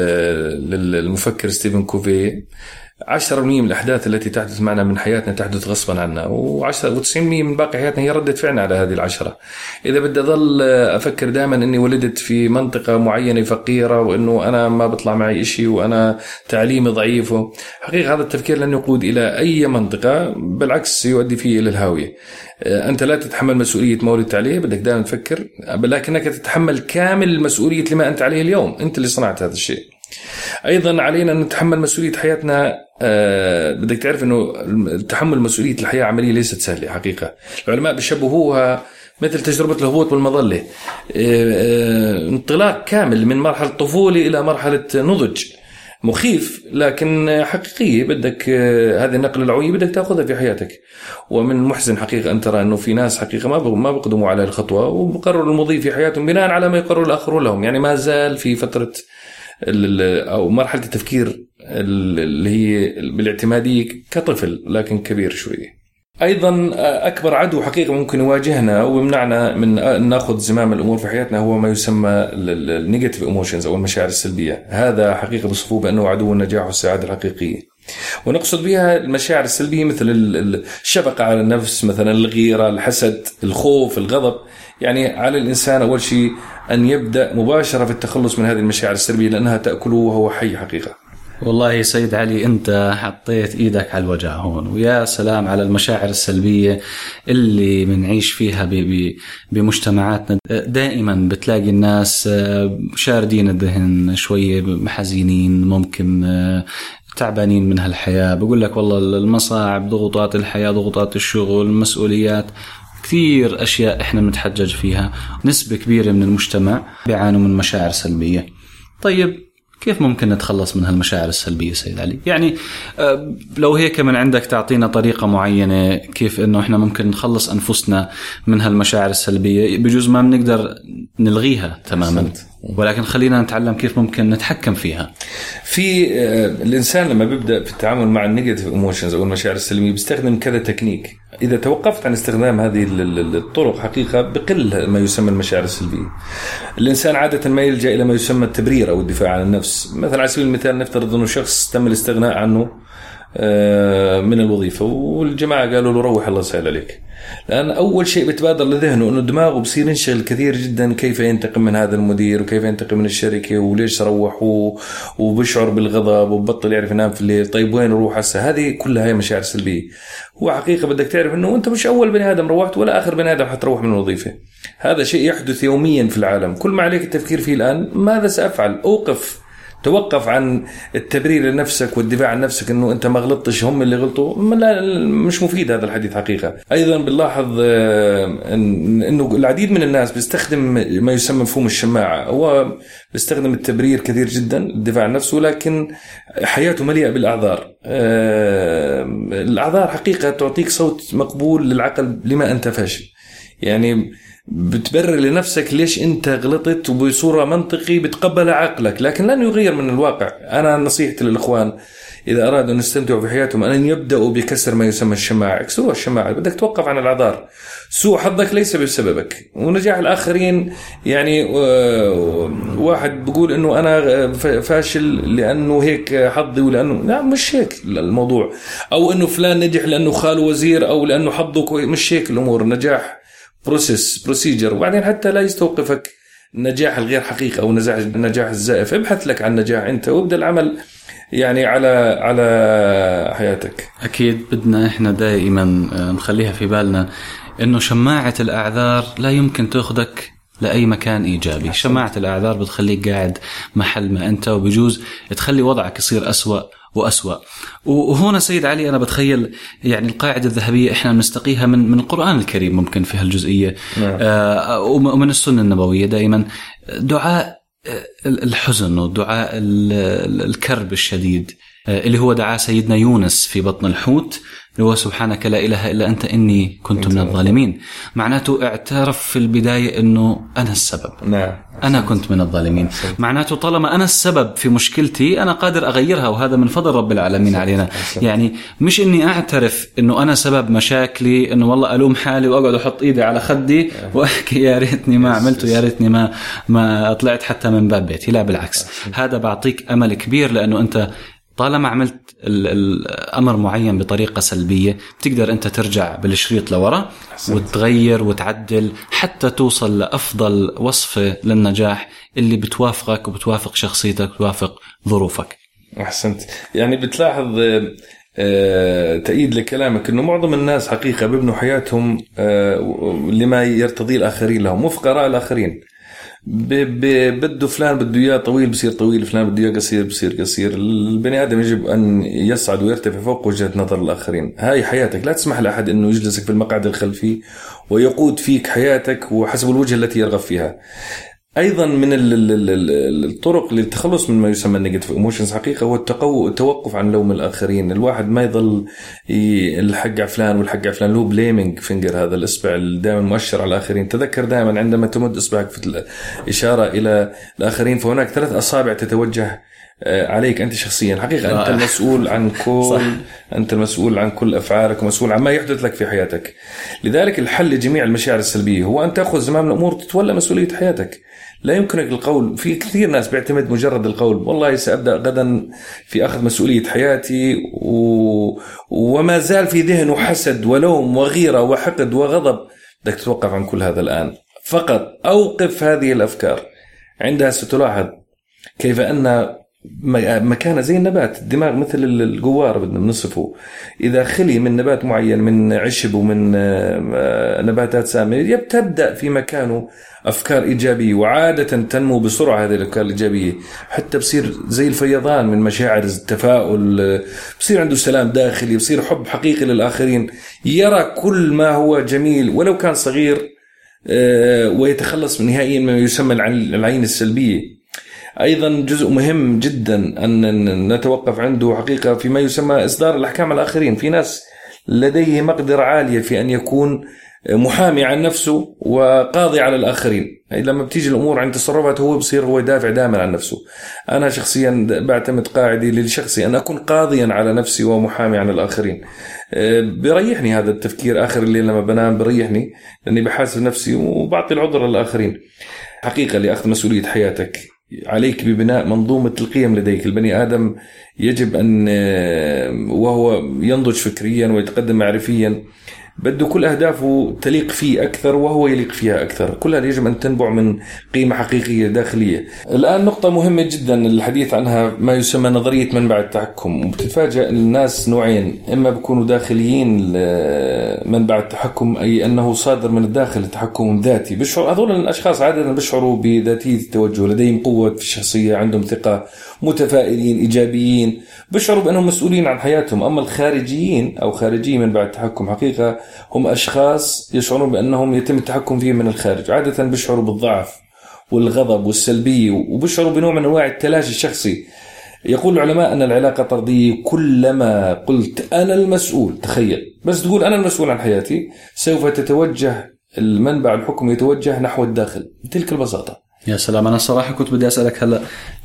للمفكر ستيفن كوفي. 10% من الأحداث التي تحدث معنا من حياتنا تحدث غصبا عنا، و90% من باقي حياتنا هي ردة فعلنا على هذه 10. إذا بدي أظل أفكر دائما أني ولدت في منطقة معينة فقيرة وأنه أنا ما بطلع معي إشي وأنا تعليمي ضعيف، حقيقة هذا التفكير لن يقود إلى أي منطقة، بالعكس يؤدي فيه إلى الهاوية. أنت لا تتحمل مسؤولية ما ولدت عليه، بدك دائما تفكر، لكنك تتحمل كامل مسؤولية لما أنت عليه اليوم، أنت اللي صنعت هذا الشيء. أيضا علينا أن نتحمل مسؤولية حياتنا. بدك تعرف أنه تحمل مسؤولية الحياة عملية ليست سهلة حقيقة. العلماء بيشبهوها مثل تجربة الهبوط بالمظلة، انطلاق كامل من مرحلة طفولة إلى مرحلة نضج، مخيف لكن حقيقية. بدك هذه النقلة العوية بدك تأخذها في حياتك. ومن المحزن حقيقة أن ترى أنه في ناس حقيقة ما بقدموا على الخطوة وبقرروا المضي في حياتهم بناء على ما يقرر الآخرون لهم. يعني ما زال في فترة أو مرحلة التفكير اللي هي بالاعتمادية كطفل لكن كبير شوية. أيضا أكبر عدو حقيقة ممكن يواجهنا ويمنعنا من نأخذ زمام الأمور في حياتنا هو ما يسمى النيجاتيف ايموشنز أو المشاعر السلبية. هذا حقيقة بصفوه بأنه عدو النجاح والسعادة الحقيقية. ونقصد بها المشاعر السلبية مثل الشفقة على النفس، مثلا الغيرة، الحسد، الخوف، الغضب. يعني على الإنسان أول شيء أن يبدأ مباشرة في التخلص من هذه المشاعر السلبية لأنها تأكله وهو حي حقيقة. والله سيد علي أنت حطيت إيدك على الوجع هون، ويا سلام على المشاعر السلبية اللي بنعيش فيها بمجتمعاتنا. دائما بتلاقي الناس شاردين الذهن شوية، حزينين، ممكن تعبانين من هالحياة. بقول لك والله المصاعب، ضغوطات الحياة، ضغوطات الشغل، المسؤوليات، كثير أشياء إحنا متحجج فيها. نسبة كبيرة من المجتمع بيعانوا من مشاعر سلبية. طيب كيف ممكن نتخلص من هالمشاعر السلبية سيد علي؟ يعني لو هيك من عندك تعطينا طريقة معينة كيف إنه إحنا ممكن نخلص أنفسنا من هالمشاعر السلبية. بجوز ما بنقدر نلغيها تماما، ولكن خلينا نتعلم كيف ممكن نتحكم فيها. في الإنسان لما بيبدأ في التعامل مع النيجاتيف ايموشنز أو المشاعر السلبية بيستخدم كذا تكنيك. إذا توقفت عن استخدام هذه الطرق حقيقة بقل ما يسمى المشاعر السلبية. الإنسان عادة ما يلجأ إلى ما يسمى التبرير أو الدفاع عن النفس. مثلا على سبيل المثال نفترض أنه شخص تم الاستغناء عنه من الوظيفة والجماعة قالوا له روح الله يسهل عليك. لأن أول شيء بتبادر لذهنه أنه دماغه بصير ينشغل كثير جدا كيف ينتقم من هذا المدير وكيف ينتقم من الشركة وليش روح، وبشعر بالغضب وبطل يعرف ينام في الليل. طيب وين روح هسه؟ هذه كلها هي مشاعر سلبية. هو حقيقة بدك تعرف أنه أنت مش أول بني آدم روحت ولا آخر بني آدم حتروح من الوظيفة. هذا شيء يحدث يوميا في العالم. كل ما عليك التفكير فيه الآن ماذا سأفعل؟ توقف عن التبرير لنفسك والدفاع عن نفسك انه انت ما غلطتش، هم اللي غلطوا. لا، مش مفيد هذا الحديث حقيقة. ايضا بنلاحظ انه العديد من الناس بيستخدم ما يسمى مفهوم الشماعة. هو بيستخدم التبرير كثير جدا، الدفاع عن نفسه، لكن حياته مليئة بالاعذار. الاعذار حقيقة تعطيك صوت مقبول للعقل لما انت فاشل. يعني بتبرر لنفسك ليش انت غلطت وبصورة منطقي بتقبل عقلك، لكن لن يغير من الواقع. انا نصيحتي للاخوان اذا ارادوا ان يستمتعوا في حياتهم ان يبداوا بكسر ما يسمى الشماعة. اكسروا الشماعة. بدك توقف عن الاعذار. سوء حظك ليس بسببك، ونجاح الاخرين يعني واحد بيقول انه انا فاشل لانه هيك حظي ولانه لا، مش هيك الموضوع. او انه فلان نجح لانه خاله وزير او لانه حظه مش هيك الامور. النجاح بروسيجر. وبعدين حتى لا يستوقفك النجاح الغير حقيقي أو النجاح الزائف. ابحث لك عن نجاح أنت وابدأ العمل يعني على حياتك. أكيد بدنا إحنا دائما نخليها في بالنا إنه شماعة الأعذار لا يمكن تأخذك لأي مكان إيجابي. شماعة الأعذار بتخليك قاعد محل ما أنت، وبجوز تخلي وضعك يصير أسوأ وأسوأ. وهنا سيد علي أنا بتخيل يعني القاعدة الذهبية إحنا نستقيها من القرآن الكريم ممكن في هالجزئية، ومن السنة النبوية. دائما دعاء الحزن ودعاء الكرب الشديد اللي هو دعا سيدنا يونس في بطن الحوت، اللي هو سبحانك لا إله إلا أنت إني كنت من الظالمين. معناته اعترف في البداية أنه أنا السبب. نعم. أنا كنت من الظالمين. معناته طالما أنا السبب في مشكلتي أنا قادر أغيرها، وهذا من فضل رب العالمين علينا. يعني مش إني أعترف إنه أنا سبب مشاكلي، إنه والله ألوم حالي وأقعد أحط إيدي على خدي وأحكي يا ريتني ما عملته، يا ريتني ما طلعت حتى من باب بيتي. لا بالعكس، هذا بعطيك أمل كبير، لأنه أنت طالما عملت الأمر معين بطريقة سلبية بتقدر أنت ترجع بالشريط لورا وتغير وتعدل حتى توصل لأفضل وصفة للنجاح اللي بتوافقك وبتوافق شخصيتك وبتوافق ظروفك. أحسنت. يعني بتلاحظ تأييد لكلامك أنه معظم الناس حقيقة بيبنوا حياتهم لما يرتضي الآخرين لهم وفق آراء الآخرين. بده فلان بده اياه طويل بصير طويل، فلان بده اياه قصير بصير قصير. البني ادم يجب ان يصعد ويرتفع فوق وجهة نظر الاخرين. هاي حياتك، لا تسمح لاحد انه يجلسك في المقعد الخلفي ويقود فيك حياتك وحسب الوجهة التي يرغب فيها. ايضا من الطرق للتخلص من ما يسمى النيجاتيف ايموشنز حقيقه هو التوقف عن لوم الاخرين. الواحد ما يضل الحق على فلان والحق على فلان، لو بليمينج فينجر، هذا الاصبع دائما مؤشر على الاخرين. تذكر دائما عندما تمد اصبعك في الاشاره الى الاخرين فهناك 3 أصابع تتوجه عليك انت شخصيا. حقيقه انت المسؤول عن انت المسؤول عن كل افعالك ومسؤول عن ما يحدث لك في حياتك. لذلك الحل لجميع المشاعر السلبيه هو ان تاخذ زمام الامور وتتولى مسؤوليه حياتك. لا يمكنك القول. في كثير ناس بيعتمد مجرد القول، والله سأبدأ غدا في أخذ مسؤولية حياتي وما زال في ذهنه حسد ولوم وغيرة وحقد وغضب. بدك تتوقف عن كل هذا الآن، فقط أوقف هذه الأفكار. عندها ستلاحظ كيف أن مكانه زي النبات. الدماغ مثل الجوار بدنا نصفه، إذا خلي من نبات معين من عشب ومن نباتات سامة تبدأ في مكانه أفكار إيجابية، وعادة تنمو بسرعة هذه الأفكار الإيجابية، حتى بصير زي الفيضان من مشاعر التفاؤل، بصير عنده سلام داخلي، بصير حب حقيقي للآخرين، يرى كل ما هو جميل ولو كان صغير، ويتخلص من نهائيا ما يسمى العين السلبية. أيضا جزء مهم جدا أن نتوقف عنده حقيقة فيما يسمى إصدار الأحكام على الآخرين. في ناس لديه مقدرة عالية في أن يكون محامي عن نفسه وقاضي على الآخرين. لما بتيجي الأمور عند تصرفات هو بصير هو يدافع دائما عن نفسه. أنا شخصيا بعتمد قاعدة للشخصي أن أكون قاضيا على نفسي ومحامي عن الآخرين. بريحني هذا التفكير آخر الليل لما بنام، بريحني لأني بحاسب نفسي وبعطي العذر للآخرين. حقيقة لأخذ مسؤولية حياتك عليك ببناء منظومة القيم لديك. البني آدم يجب أن وهو ينضج فكريا ويتقدم معرفيا بده كل أهدافه تليق فيه أكثر وهو يليق فيها أكثر. كلها يجب أن تنبع من قيمة حقيقية داخلية. الآن نقطة مهمة جدا الحديث عنها ما يسمى نظرية منبع التحكم. وبتتفاجأ الناس نوعين، إما بيكونوا داخليين منبع التحكم أي أنه صادر من الداخل التحكم ذاتي. بشعر هذول الأشخاص عادة بيشعروا بذاتية التوجه، لديهم قوة في الشخصية، عندهم ثقة، متفائلين، إيجابيين، بيشعروا بأنهم مسؤولين عن حياتهم. أما الخارجيين أو خارجي منبع التحكم حقيقة هم أشخاص يشعرون بأنهم يتم التحكم فيهم من الخارج. عادة بيشعروا بالضعف والغضب والسلبية، وبيشعروا بنوع من أنواع التلاشي الشخصي. يقول العلماء أن العلاقة طردية. كلما قلت أنا المسؤول، تخيل بس تقول أنا المسؤول عن حياتي، سوف تتوجه المنبع الحكم يتوجه نحو الداخل بتلك البساطة. يا سلام. أنا صراحة كنت بدي أسألك هلأ،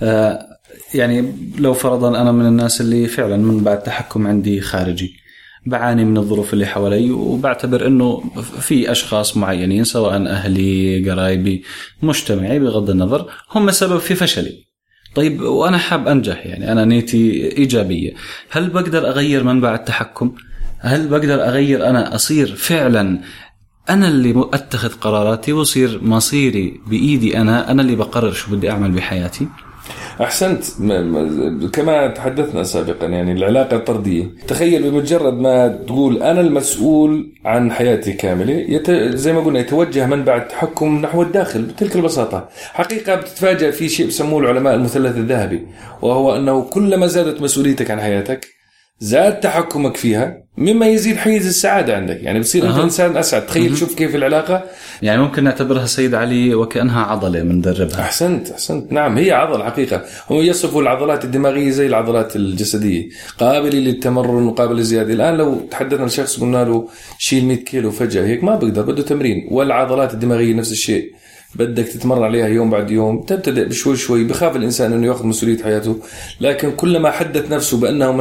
يعني لو فرضا أنا من الناس اللي فعلا منبع التحكم عندي خارجي، بعاني من الظروف اللي حوالي وبعتبر أنه في أشخاص معينين سواء أهلي، قرايبي، مجتمعي بغض النظر هم سبب في فشلي. طيب وأنا حاب أنجح، يعني أنا نيتي إيجابية، هل بقدر أغير منبع التحكم؟ هل بقدر أغير أنا أصير فعلا أنا اللي أتخذ قراراتي وصير مصيري بإيدي، أنا اللي بقرر شو بدي أعمل بحياتي؟ أحسنت. كما تحدثنا سابقا، يعني العلاقة الطردية، تخيل بمجرد ما تقول أنا المسؤول عن حياتي كاملة، زي ما قلنا يتوجه منبع التحكم نحو الداخل بتلك البساطة. حقيقة بتتفاجأ في شيء بسموه العلماء المثلث الذهبي، وهو أنه كلما زادت مسؤوليتك عن حياتك زاد تحكمك فيها مما يزيد حيز السعادة عندك. يعني بتصير أنت إنسان أسعد. تخيل شوف كيف العلاقة. يعني ممكن نعتبرها سيد علي وكأنها عضلة من دربها. أحسنت. نعم هي عضلة حقيقة. هم يصفوا العضلات الدماغية زي العضلات الجسدية، قابلة للتمرن وقابلة للزيادة. الآن لو تحدثنا لشخص قلنا له شيل 100 كيلو فجأة هيك ما بقدر، بده تمرين. والعضلات الدماغية نفس الشيء، بدك تتمرن عليها يوم بعد يوم، تبتدأ بشوي شوي. بخاف الإنسان أنه يأخذ مسؤولية حياته، لكن كلما حدث نفسه بأنه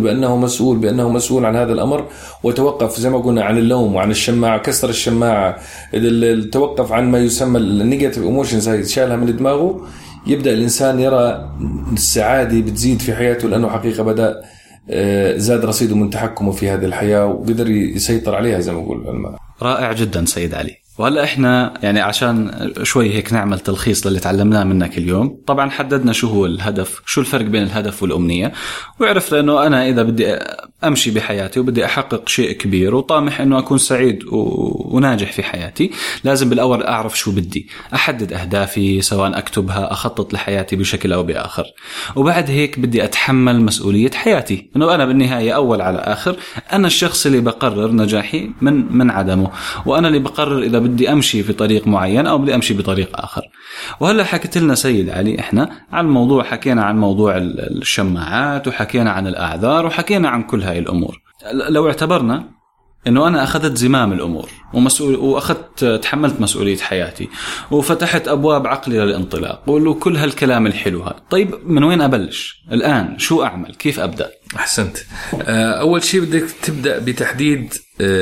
مسؤول عن هذا الأمر، وتوقف زي ما قلنا عن اللوم وعن الشماعة، كسر الشماعة، توقف عن ما يسمى النيجاتيف ايموشنز، هاي شالها من دماغه، يبدأ الإنسان يرى السعادة بتزيد في حياته، لأنه حقيقة بدأ زاد رصيده من تحكمه في هذه الحياة وقدر يسيطر عليها زي ما بقول. رائع جدا سيد علي. وهلا احنا يعني عشان شوي هيك نعمل تلخيص للي تعلمناه منك اليوم. طبعا حددنا شو هو الهدف، شو الفرق بين الهدف والأمنية، وعرفنا انه انا اذا بدي امشي بحياتي وبدي احقق شيء كبير وطامح انه اكون سعيد وناجح في حياتي، لازم بالاول اعرف شو بدي، احدد اهدافي، سواء اكتبها، اخطط لحياتي بشكل او باخر. وبعد هيك بدي اتحمل مسؤولية حياتي، انه انا بالنهاية اول على اخر انا الشخص اللي بقرر نجاحي من عدمه، وانا اللي بقرر اذا بدي امشي في طريق معين او بدي امشي بطريق اخر. وهلا حكيت لنا سيد علي احنا عن الموضوع، حكينا عن موضوع الشماعات، وحكينا عن الاعذار، وحكينا عن كل هاي الامور. لو اعتبرنا انه انا اخذت زمام الامور تحملت مسؤولية حياتي وفتحت ابواب عقلي للانطلاق وكل هالكلام الحلو هذا، طيب من وين ابلش الان؟ شو اعمل؟ كيف ابدا؟ احسنت. اول شيء بدك تبدا بتحديد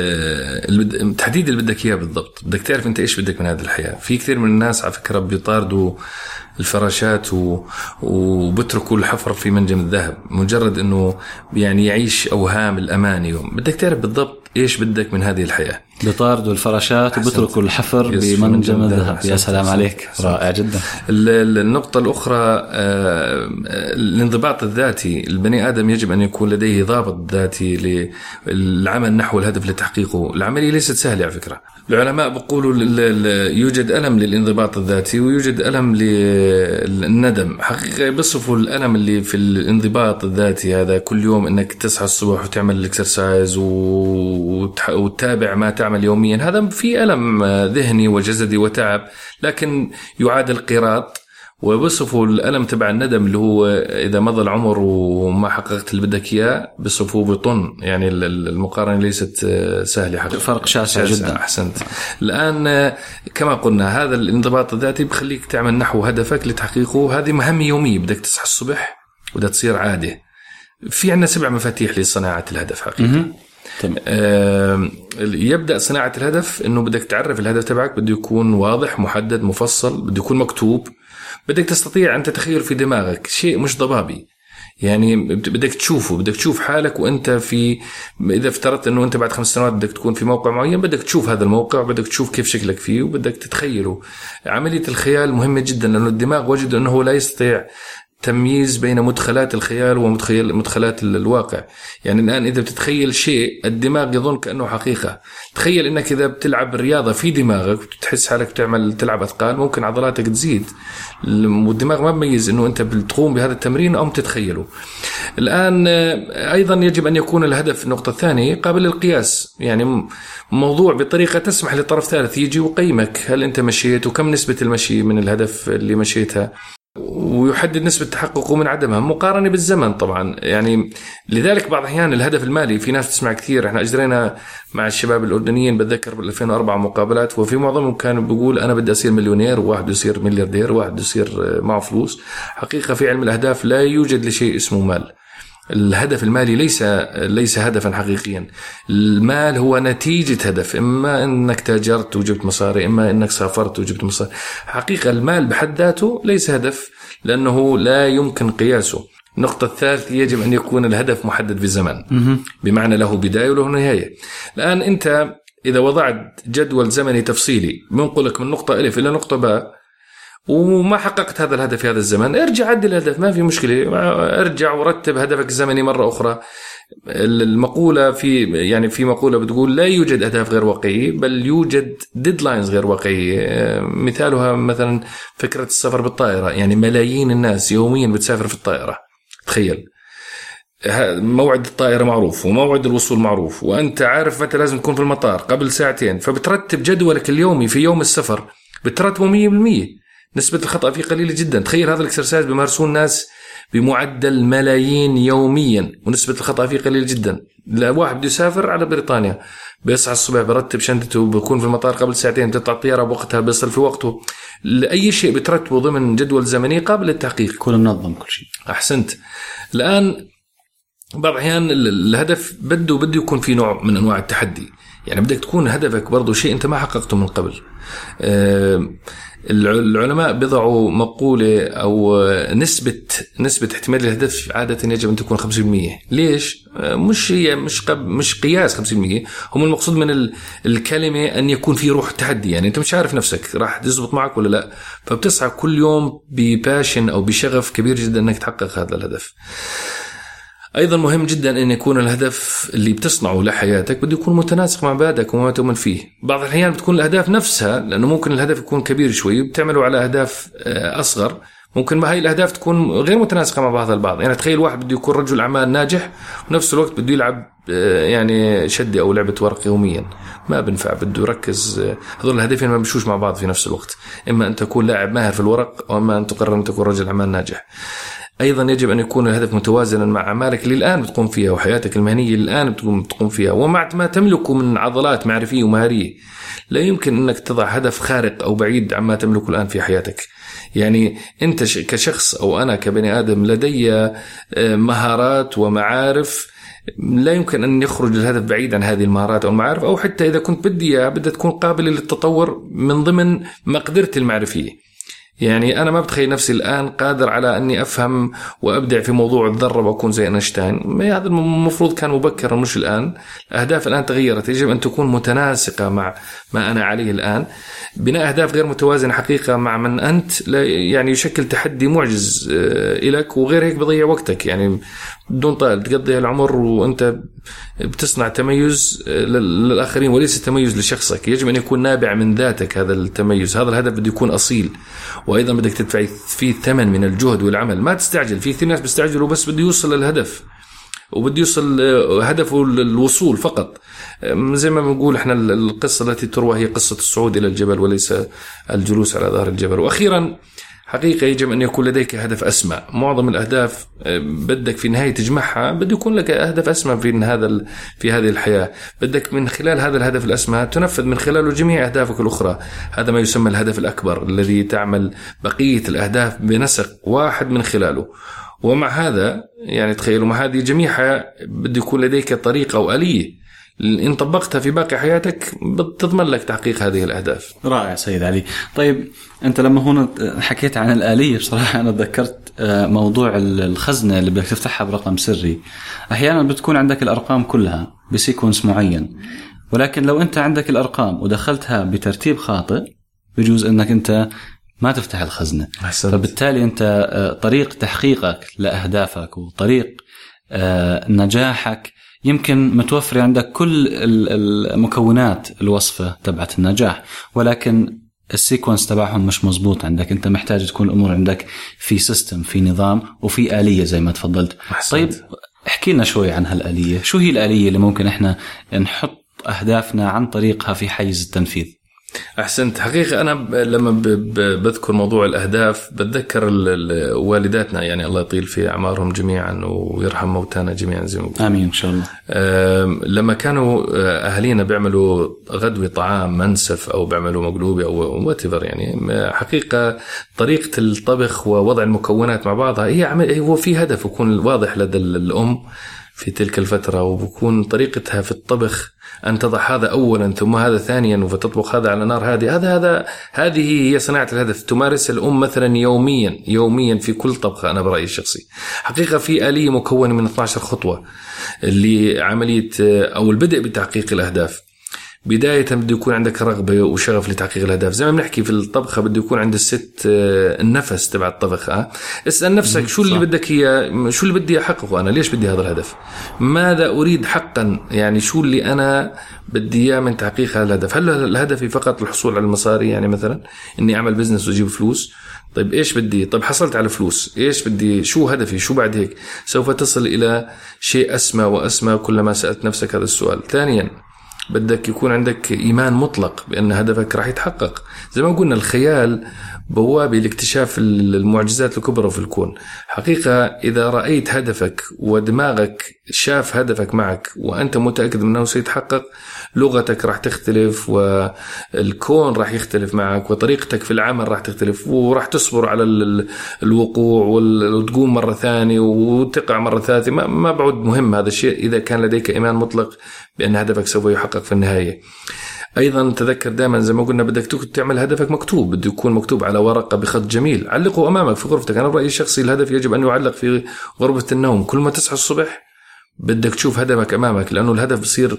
التحديد اللي بدك اياه بالضبط. بدك تعرف انت ايش بدك من هذه الحياه. في كثير من الناس على فكره بيطاردوا الفراشات وبتركوا الحفر في منجم الذهب، مجرد انه يعني يعيش اوهام الامان. يوم بدك تعرف بالضبط ايش بدك من هذه الحياه. بيطاردوا الفراشات وبتركوا الحفر بمنجم الذهب. يا سلام عليك، رائع جدا. النقطه الاخرى الانضباط الذاتي. البني ادم يجب ان يكون لديه ضابط ذاتي للعمل نحو الهدف لتحقيقه. العمليه ليست سهله على فكره. العلماء بيقولوا يوجد ألم للانضباط الذاتي ويوجد ألم للندم. حقيقة بيصفوا الألم اللي في الانضباط الذاتي هذا كل يوم إنك تصحى الصبح وتعمل الإكسرسايز وتتابع ما تعمل يوميا، هذا في ألم ذهني وجسدي وتعب، لكن يعادل قيراط. وبصفوا الألم تبع الندم اللي هو إذا مضى العمر وما حققت اللي بدك إياه بصفوه بطن. يعني المقارنة ليست سهلة حقيقة، فرق شاسع جدا. أحسنت. الآن كما قلنا هذا الانضباط الذاتي بخليك تعمل نحو هدفك لتحقيقه. هذه مهمة يومية، بدك تصحى الصبح وده تصير عادة. في عنا 7 مفاتيح لصناعة الهدف حقيقة. يبدأ صناعة الهدف إنه بدك تعرف الهدف تبعك، بده يكون واضح محدد مفصل، بده يكون مكتوب، بدك تستطيع أن تتخيل في دماغك شيء مش ضبابي. يعني بدك تشوفه، بدك تشوف حالك وأنت في، إذا افترضت أنه أنت بعد 5 سنوات بدك تكون في موقع معين، بدك تشوف هذا الموقع، بدك تشوف كيف شكلك فيه وبدك تتخيله. عملية الخيال مهمة جدا، لأنه الدماغ وجد أنه لا يستطيع تمييز بين مدخلات الخيال ومدخلات الواقع. يعني الآن إذا بتتخيل شيء الدماغ يظن كأنه حقيقة. تخيل إنك إذا بتلعب الرياضة في دماغك وتحس حالك تلعب أثقال، ممكن عضلاتك تزيد والدماغ ما بميز إنه أنت بتقوم بهذا التمرين أو تتخيله. الآن أيضا يجب أن يكون الهدف، النقطة الثانية، قابل للقياس. يعني موضوع بطريقة تسمح لطرف ثالث يجي وقيمك هل أنت مشيت وكم نسبة المشي من الهدف اللي مشيتها، ويحدد نسبة تحققه من عدمها، مقارنة بالزمن طبعا. يعني لذلك بعض الأحيان الهدف المالي، في ناس تسمع كثير. احنا أجرينا مع الشباب الأردنيين بتذكر بال 2004 مقابلات، وفي معظمهم كان بيقول أنا بدي أصير مليونير، وواحد يصير ملياردير، وواحد يصير معه فلوس. حقيقة في علم الأهداف لا يوجد لشيء اسمه مال. الهدف المالي ليس هدفا حقيقيا. المال هو نتيجة هدف، إما أنك تاجرت وجبت مصاري، إما أنك سافرت وجبت مصاري. حقيقة المال بحد ذاته ليس هدف، لأنه لا يمكن قياسه. النقطة الثالثة، يجب أن يكون الهدف محدد بزمن، بمعنى له بداية وله نهاية. الآن أنت إذا وضعت جدول زمني تفصيلي بنقلك من نقطة ألف إلى نقطة باء وما حققت هذا الهدف في هذا الزمن، ارجع عدل الهدف، ما في مشكلة. ارجع ورتب هدفك الزمني مرة أخرى. المقولة في مقولة بتقول لا يوجد أهداف غير واقعية، بل يوجد ديدلاينز غير واقعية. مثالها مثلا فكرة السفر بالطائرة. يعني ملايين الناس يوميا بتسافر في الطائرة، تخيل. موعد الطائرة معروف وموعد الوصول معروف، وأنت عارف متى لازم تكون في المطار قبل ساعتين، فبترتب جدولك اليومي في يوم السفر بترتبه 100%. نسبة الخطأ فيه قليلة جدا. تخيل هذا الاكسرسايز بيمارسون الناس بمعدل ملايين يوميا، ونسبة الخطأ فيه قليلة جدا. واحد بده يسافر على بريطانيا، بيصحى الصبح برتب شنطته، بيكون في المطار قبل ساعتين، بتطلع الطيارة بوقتها، بيصل في وقته. لأي شيء بترتبه ضمن جدول زمني قابل للتحقيق، كل منظم كل شيء. أحسنت. الآن بعض الأحيان الهدف بده يكون في نوع من أنواع التحدي، يعني بدك تكون هدفك برضو شيء أنت ما حققته من قبل. العلماء بضعوا مقولة أو نسبة احتمال الهدف عادة يجب أن تكون 50%. ليش؟ مش قياس 50%، هم المقصود من الكلمة أن يكون في روح تحدي. يعني أنت مش عارف نفسك راح تزبط معك ولا لا، فبتسعى كل يوم بباشن أو بشغف كبير جدا أنك تحقق هذا الهدف. أيضا مهم جدا أن يكون الهدف اللي بتصنعه لحياتك بده يكون متناسق مع مبادئك وما تؤمن فيه. بعض الأحيان بتكون الأهداف نفسها، لأنه ممكن الهدف يكون كبير شوي بتعمله على أهداف أصغر، ممكن ما هي الأهداف تكون غير متناسقة مع بعض البعض. يعني تخيل واحد بده يكون رجل أعمال ناجح ونفس الوقت بده يلعب يعني شدة أو لعبة ورق يوميا، ما بنفع. بده يركز، هذول الهدفين ما بيمشوش مع بعض في نفس الوقت. إما أن تكون لاعب ماهر في الورق، وإما أن تقرر أن تكون رجل أعمال ناجح. أيضا يجب أن يكون الهدف متوازنا مع أعمالك اللي الآن بتقوم فيها وحياتك المهنية اللي الآن بتقوم فيها، ومع ما تملكه من عضلات معرفية ومهارية. لا يمكن أنك تضع هدف خارق أو بعيد عما تملكه الآن في حياتك. يعني أنت كشخص أو أنا كبني آدم لدي مهارات ومعارف، لا يمكن أن يخرج الهدف بعيد عن هذه المهارات أو المعارف، أو حتى إذا كنت بدها تكون قابلة للتطور من ضمن مقدرتي المعرفية. يعني أنا ما بتخيل نفسي الآن قادر على أني أفهم وأبدع في موضوع الذرة وأكون زي أينشتاين. هذا المفروض كان مبكرا مش الآن. الأهداف الآن تغيرت، يجب أن تكون متناسقة مع ما أنا عليه الآن. بناء أهداف غير متوازنة حقيقة مع من أنت يعني يشكل تحدي معجز إلك، وغير هيك بضيع وقتك. يعني بدون طال تقضي العمر وأنت بتصنع تميز للآخرين وليس تميز لشخصك. يجب أن يكون نابع من ذاتك هذا التميز. هذا الهدف بده يكون أصيل، وأيضا بدك تدفع فيه الثمن من الجهد والعمل. ما تستعجل. في كثير ناس بيستعجلوا بس بده يوصل للهدف، وبده يوصل هدفه الوصول فقط. زي ما بنقول احنا القصة التي تروى هي قصة الصعود إلى الجبل وليس الجلوس على ظهر الجبل. وأخيرا حقيقة يجب أن يكون لديك هدف أسمى. معظم الأهداف بدك في النهاية تجمعها، بده يكون لك هدف أسمى في هذه الحياة. بدك من خلال هذا الهدف الأسمى تنفذ من خلاله جميع أهدافك الأخرى. هذا ما يسمى الهدف الأكبر الذي تعمل بقية الأهداف بنسق واحد من خلاله. ومع هذا يعني تخيلوا مع هذه جميعها بده يكون لديك طريقة أو آلية إن طبقتها في باقي حياتك بتضمن لك تحقيق هذه الأهداف. رائع سيد علي. طيب أنت لما هنا حكيت عن الآلية بصراحة أنا تذكرت موضوع الخزنة اللي بدك تفتحها برقم سري. أحيانا بتكون عندك الأرقام كلها بسيكونس معين، ولكن لو أنت عندك الأرقام ودخلتها بترتيب خاطئ بيجوز أنك أنت ما تفتح الخزنة. فبالتالي أنت طريق تحقيقك لأهدافك وطريق نجاحك يمكن متوفر عندك كل المكونات الوصفة تبعت النجاح، ولكن السيكونس تبعهم مش مزبوط عندك. أنت محتاج تكون الأمور عندك في سيستم، في نظام، وفي آلية زي ما تفضلت. طيب احكي لنا شوي عن هالآلية. شو هي الآلية اللي ممكن إحنا نحط أهدافنا عن طريقها في حيز التنفيذ؟ أحسنت. حقيقة أنا لما بذكر موضوع الأهداف بتذكر والداتنا، يعني الله يطيل في أعمارهم جميعا ويرحم موتانا جميعا زي ما بقول. آمين إن شاء الله. لما كانوا أهلينا بيعملوا غدوة طعام منسف أو بيعملوا مقلوبة أو واتيفر، يعني حقيقة طريقة الطبخ ووضع المكونات مع بعضها هو في هدف يكون واضح لدى الأم في تلك الفترة، وبكون طريقتها في الطبخ أن تضع هذا أولا ثم هذا ثانيا وفتطبخ هذا على نار هذه. هذه هي صناعة الهدف. تمارس الأم مثلا يوميا في كل طبخة. أنا برأيي الشخصي حقيقة في آلية مكونة من 12 خطوة اللي عملية أو البدء بتحقيق الأهداف. بداية بده يكون عندك رغبة وشغف لتحقيق الأهداف. زي ما بنحكي في الطبخة بده يكون عند الست النفس تبع الطبخ. اسأل نفسك شو اللي بدك شو اللي بدي أحققه أنا، ليش بدي هذا الهدف، ماذا أريد حقا، يعني شو اللي أنا بدي إياه من تحقيق هذا الهدف. هل الهدف فقط الحصول على المصاري، يعني مثلا إني أعمل بزنس وأجيب فلوس؟ طيب إيش بدي؟ طيب حصلت على فلوس، إيش بدي؟ شو هدفي؟ شو بعد هيك؟ سوف تصل إلى شيء أسمى وأسمى كلما سألت نفسك هذا السؤال. ثانيا بدك يكون عندك إيمان مطلق بأن هدفك راح يتحقق. زي ما قلنا الخيال بوابة لاكتشاف المعجزات الكبرى في الكون. حقيقة إذا رأيت هدفك ودماغك شاف هدفك معك وأنت متأكد أنه سيتحقق، لغتك راح تختلف والكون راح يختلف معك وطريقتك في العمل راح تختلف وراح تصبر على الوقوع وتقوم مرة ثانية وتقع مرة ثالثة. ما بعد مهم هذا الشيء إذا كان لديك إيمان مطلق بأن هدفك سوف يحقق في النهاية. أيضا تذكر دائما زي ما قلنا بدك تعمل هدفك مكتوب، بده يكون مكتوب على ورقة بخط جميل، علقه أمامك في غرفتك. أنا برأيي الشخصي الهدف يجب أن يعلق في غرفة النوم. كل ما تصحى الصبح بدك تشوف هدفك أمامك، لأنه الهدف بصير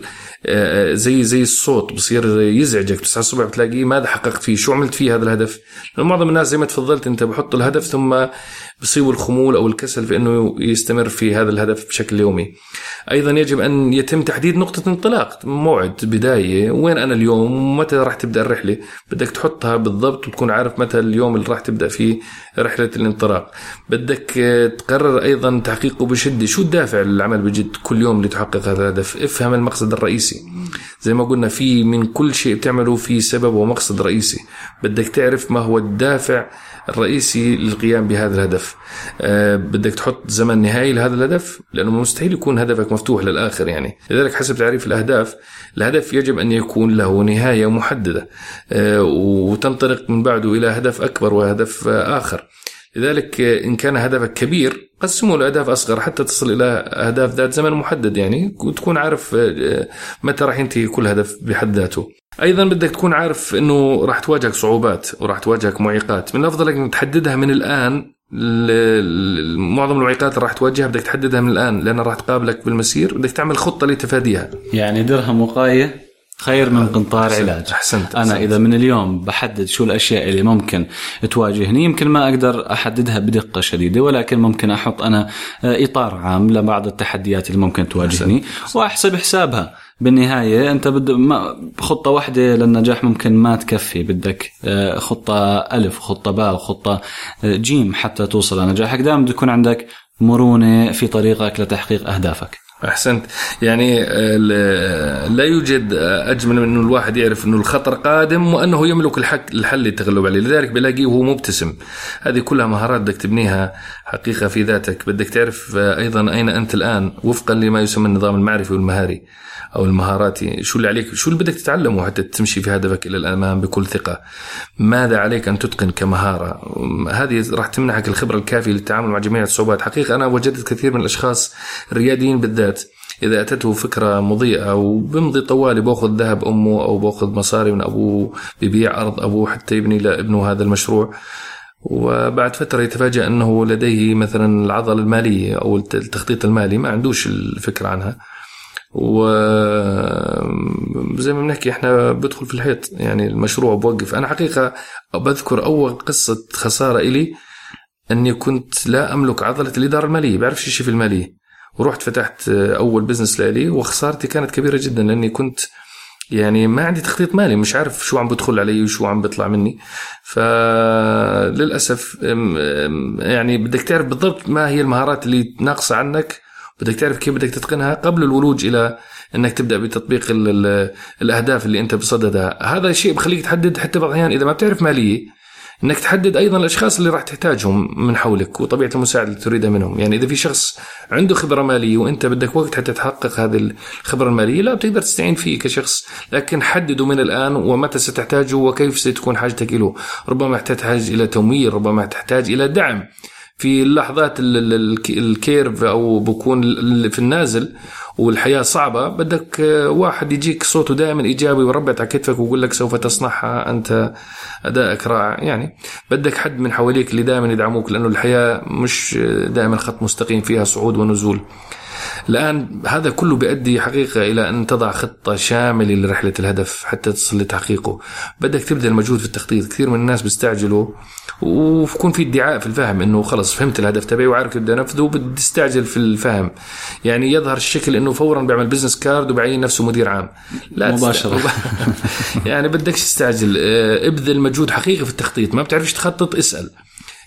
زي الصوت، بصير يزعجك. تصحى الصبح بتلاقيه ماذا حققت فيه، شو عملت فيه هذا الهدف. لأن معظم الناس زي ما تفضلت أنت بحط الهدف ثم بصيبوا الخمول أو الكسل في أنه يستمر في هذا الهدف بشكل يومي. أيضا يجب أن يتم تحديد نقطة انطلاق، موعد بداية، وين أنا اليوم، متى راح تبدأ الرحلة. بدك تحطها بالضبط وتكون عارف متى اليوم اللي راح تبدأ فيه رحلة الانطلاق. بدك تقرر أيضا تحقيقه بشدة. شو الدافع للعمل بجد كل يوم لتحقق هذا الهدف؟ افهم المقصد الرئيسي. زي ما قلنا في من كل شيء بتعمله في سبب ومقصد رئيسي. بدك تعرف ما هو الدافع الرئيسي للقيام بهذا الهدف. بدك تحط زمن نهائي لهذا الهدف، لأنه مستحيل يكون هدفك مفتوح للآخر يعني. لذلك حسب تعريف الأهداف، الهدف يجب أن يكون له نهاية محددة وتنطلق من بعده إلى هدف أكبر وهدف آخر. لذلك إن كان هدفك كبير قسمه لأهداف أصغر حتى تصل إلى أهداف ذات زمن محدد يعني، وتكون عارف متى راح ينتهي كل هدف بحد ذاته. أيضا بدك تكون عارف أنه راح تواجهك صعوبات وراح تواجهك معيقات. من الأفضل أن تحددها من الآن. معظم الوعيقات راح تواجهها بدك تحددها من الآن، لأنها راح تقابلك بالمسير. بدك تعمل خطة لتفاديها. يعني درهم وقاية خير من قنطار علاج. أحسنت. أنا إذا من اليوم بحدد شو الأشياء اللي ممكن تواجهني، يمكن ما أقدر أحددها بدقة شديدة، ولكن ممكن أحط أنا إطار عام لبعض التحديات اللي ممكن تواجهني وأحسب حسابها. بالنهاية أنت خطة واحدة للنجاح ممكن ما تكفي، بدك خطة ألف وخطة باء وخطة جيم حتى توصل لنجاحك. دائما بده يكون عندك مرونة في طريقك لتحقيق أهدافك. أحسنت. يعني لا يوجد أجمل من أنه الواحد يعرف أنه الخطر قادم وأنه يملك الحل للتغلب عليه. لذلك بلاقيه وهو مبتسم. هذه كلها مهارات بدك تبنيها حقيقة في ذاتك. بدك تعرف أيضا أين أنت الآن وفقا لما يسمى النظام المعرفي والمهاري أو المهاراتي. شو اللي عليك، شو اللي بدك تتعلمه حتى تمشي في هدفك إلى الأمام بكل ثقة. ماذا عليك أن تتقن كمهارة. هذه راح تمنحك الخبرة الكافية للتعامل مع جميع الصعوبات. حقيقة أنا وجدت كثير من الأشخاص الرياديين بالذات إذا أتته فكرة مضيئة وبمضي طوالي بأخذ ذهب أمه أو بأخذ مصاري من أبوه، ببيع أرض أبوه حتى يبني لابنه هذا المشروع، وبعد فترة يتفاجأ أنه لديه مثلا العضلة المالية أو التخطيط المالي ما عندوش الفكرة عنها. وزي ما بنحكي احنا بدخل في الحيط يعني المشروع بوقف. أنا حقيقة بذكر أول قصة خسارة إلي أني كنت لا أملك عضلة الإدارة المالية، بعرفش شيء في المالية، ورحت فتحت أول بزنس لي وخسارتي كانت كبيرة جدا لأني كنت يعني ما عندي تخطيط مالي، مش عارف شو عم بدخل علي وشو عم بيطلع مني. فللأسف يعني بدك تعرف بالضبط ما هي المهارات اللي ناقصة عنك، بدك تعرف كيف بدك تتقنها قبل الولوج إلى أنك تبدأ بتطبيق الأهداف اللي أنت بصددها. هذا الشيء بخليك تحدد حتى بعض الأحيان إذا ما بتعرف مالية انك تحدد ايضا الاشخاص اللي راح تحتاجهم من حولك وطبيعه المساعده اللي تريدها منهم. يعني اذا في شخص عنده خبره ماليه وانت بدك وقت حتى تحقق هذه الخبره الماليه، لا بتقدر تستعين فيه كشخص، لكن حدده من الان ومتى ستحتاجه وكيف ستكون حاجتك له. ربما تحتاج الى تمويل، ربما تحتاج الى دعم في اللحظات الكيرف او بكون في النازل والحياة صعبة، بدك واحد يجيك صوته دائما إيجابي ويربط على كتفك ويقول لك سوف تصنعها، أنت أدائك رائع. يعني بدك حد من حواليك اللي دائما يدعموك، لأنه الحياة مش دائما خط مستقيم، فيها صعود ونزول. الآن هذا كله بيؤدي حقيقة إلى أن تضع خطة شاملة لرحلة الهدف حتى تصل لتحقيقه. بدك تبذل المجهود في التخطيط. كثير من الناس بيستعجلوا ويكون في ادعاء في الفهم انه خلص فهمت الهدف تبعي وعارف كيف بدي انفذه، وبتستعجل في الفهم. يعني يظهر الشكل انه فورا بيعمل بزنس كارد وبيعين نفسه مدير عام، لا مباشرة. يعني بدكش تستعجل. ابذل مجهود حقيقي في التخطيط. ما بتعرفش تخطط، اسأل.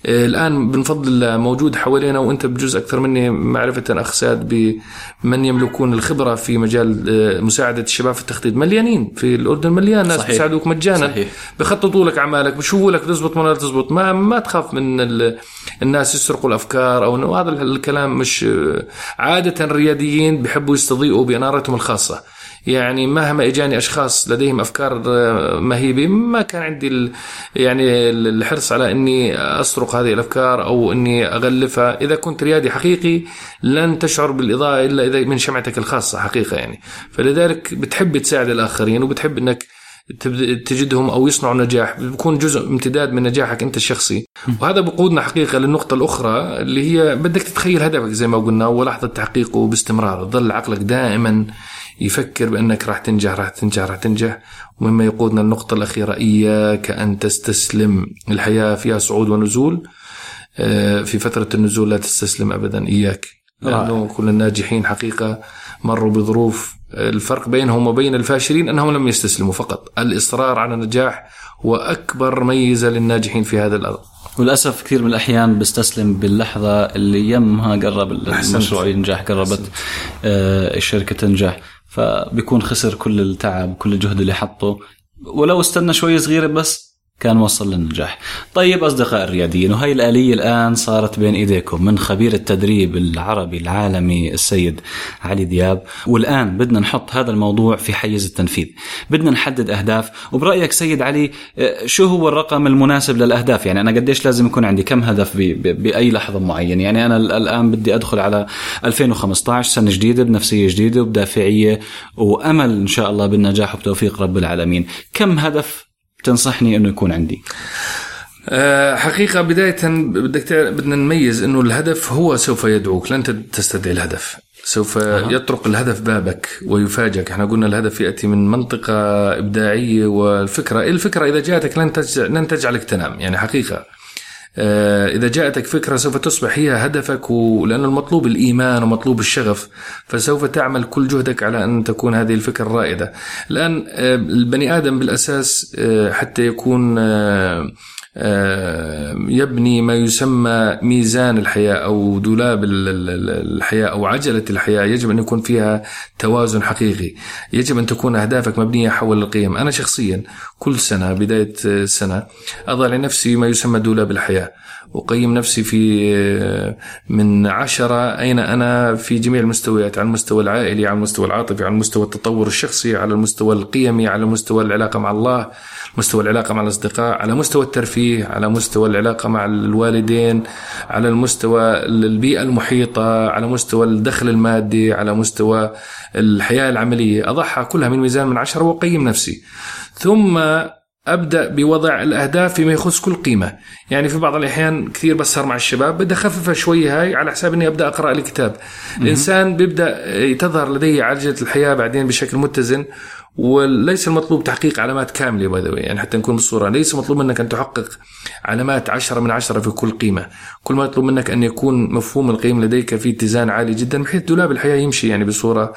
الآن بنفضل الله موجود حوالينا، وأنت بجزء أكثر مني معرفة أخ ساد بمن يملكون الخبرة في مجال مساعدة الشباب في التخطيط. مليانين في الأردن، مليان ناس بيساعدوك مجانا، بيخططوا لك أعمالك، بيشوفوا لك تزبط ولا تزبط. ما تخاف من الناس يسرقوا الأفكار أو هذا الكلام. مش عادة الرياديين بيحبوا يستضيئوا بإنارتهم الخاصة. يعني مهما اجاني اشخاص لديهم افكار مهيبه، ما كان عندي يعني الحرص على اني اسرق هذه الافكار او اني اغلفها. اذا كنت ريادي حقيقي لن تشعر بالاضاءه الا اذا من شمعتك الخاصه حقيقه يعني. فلذلك بتحب تساعد الاخرين وبتحب انك تجدهم او يصنعوا نجاح، بيكون جزء امتداد من نجاحك انت الشخصي. وهذا بقودنا حقيقه للنقطه الاخرى اللي هي بدك تتخيل هدفك زي ما قلنا، ولحظه تحقيقه باستمرار. ضل عقلك دائما يفكر بأنك راح تنجح. ومما يقودنا النقطة الأخيرة، إياك أن تستسلم. الحياة فيها صعود ونزول، في فترة النزول لا تستسلم أبدا، إياك. لأنه كل الناجحين حقيقة مروا بظروف، الفرق بينهم وبين الفاشلين أنهم لم يستسلموا فقط. الإصرار على النجاح هو أكبر ميزة للناجحين في هذا الأرض. وللأسف كثير من الأحيان بيستسلم باللحظة اللي يمها قرب المشروع ينجح، قربت الشركة تنجح، فبيكون خسر كل التعب كل الجهد اللي حطه، ولو استنى شوي صغيرة بس كان وصل للنجاح. طيب أصدقاء الرياديين، وهي الآلية الآن صارت بين إيديكم من خبير التدريب العربي العالمي السيد علي دياب، والآن بدنا نحط هذا الموضوع في حيز التنفيذ. بدنا نحدد أهداف. وبرأيك سيد علي، شو هو الرقم المناسب للأهداف؟ يعني أنا قديش لازم يكون عندي كم هدف بأي لحظة معين؟ يعني أنا الآن بدي أدخل على 2015 سنة جديدة بنفسية جديدة وبدافعية وأمل إن شاء الله بالنجاح وبتوفيق رب العالمين. كم هدف تنصحني أنه يكون عندي؟ حقيقة بداية بدنا نميز أنه الهدف هو سوف يدعوك، لن تستدعي الهدف، سوف يطرق الهدف بابك ويفاجئك. احنا قلنا الهدف يأتي من منطقة إبداعية، والفكرة إذا جاءتك لن تجعلك تنام. يعني حقيقة إذا جاءتك فكرة سوف تصبح هي هدفك، لأن المطلوب الإيمان ومطلوب الشغف، فسوف تعمل كل جهدك على أن تكون هذه الفكرة رائدة. الآن البني آدم بالأساس حتى يكون يبني ما يسمى ميزان الحياة أو دولاب الحياة أو عجلة الحياة، يجب أن يكون فيها توازن حقيقي. يجب أن تكون أهدافك مبنية حول القيم. أنا شخصيا كل سنة بداية السنة أضع لنفسي ما يسمى دولاب الحياة، وقيم نفسي في من 10 أين أنا في جميع المستويات، على المستوى العائلي، على المستوى العاطفي، على المستوى التطور الشخصي، على المستوى القيمي، على مستوى العلاقة مع الله، مستوى العلاقة مع الأصدقاء، على مستوى الترفيه، على مستوى العلاقة مع الوالدين، على المستوى البيئة المحيطة، على مستوى الدخل المادي، على مستوى الحياة العملية. أضعها كلها من ميزان من 10 وقيم نفسي، ثم أبدأ بوضع الأهداف فيما يخص كل قيمة. يعني في بعض الأحيان كثير بسهر مع الشباب، بدي أخففها شوي هاي على حساب أني أبدأ أقرأ الكتاب. الإنسان بيبدأ تظهر لديه عجلة الحياة بعدين بشكل متزن، وليس المطلوب تحقيق علامات كاملة باذوي. يعني حتى نكون بالصورة، ليس مطلوب منك أن تحقق علامات 10 من 10 في كل قيمة. كل ما يطلب منك أن يكون مفهوم القيم لديك في اتزان عالي جدا، بحيث دولاب الحياة يمشي يعني بصورة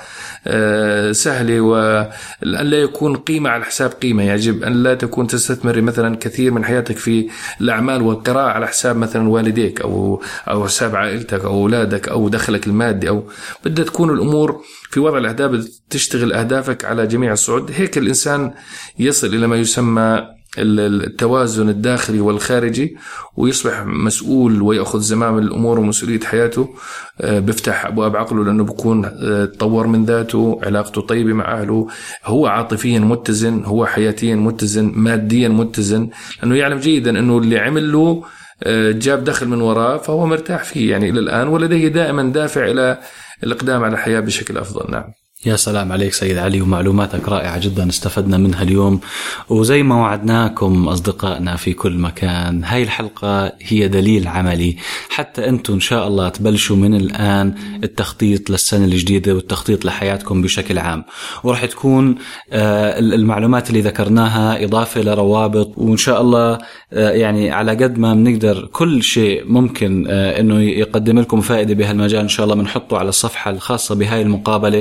سهلة، وأن لا يكون قيمة على حساب قيمة. يجب أن لا تكون تستثمر مثلا كثير من حياتك في الأعمال والقراءة على حساب مثلا والديك أو حساب عائلتك أو أولادك أو دخلك المادي، أو بدها تكون الأمور في وضع الأهداف تشتغل أهدافك على جميع الصعود. هيك الإنسان يصل إلى ما يسمى التوازن الداخلي والخارجي، ويصبح مسؤول ويأخذ زمام الأمور ومسؤولية حياته. بيفتح أبواب عقله لأنه بيكون تطور من ذاته، علاقته طيبة مع أهله، هو عاطفيا متزن، هو حياتيا متزن، ماديا متزن، لأنه يعلم جيدا أنه اللي عمل له جاب دخل من وراه فهو مرتاح فيه يعني إلى الآن، ولديه دائما دافع إلى الإقدام على الحياة بشكل أفضل. نعم. يا سلام عليك سيد علي، ومعلوماتك رائعة جدا استفدنا منها اليوم. وزي ما وعدناكم أصدقائنا في كل مكان، هاي الحلقة هي دليل عملي حتى أنتم إن شاء الله تبلشوا من الآن التخطيط للسنة الجديدة والتخطيط لحياتكم بشكل عام. ورح تكون المعلومات اللي ذكرناها إضافة لروابط، وإن شاء الله يعني على قد ما بنقدر كل شيء ممكن أنه يقدم لكم فائدة بهالمجال إن شاء الله بنحطه على الصفحة الخاصة بهاي المقابلة.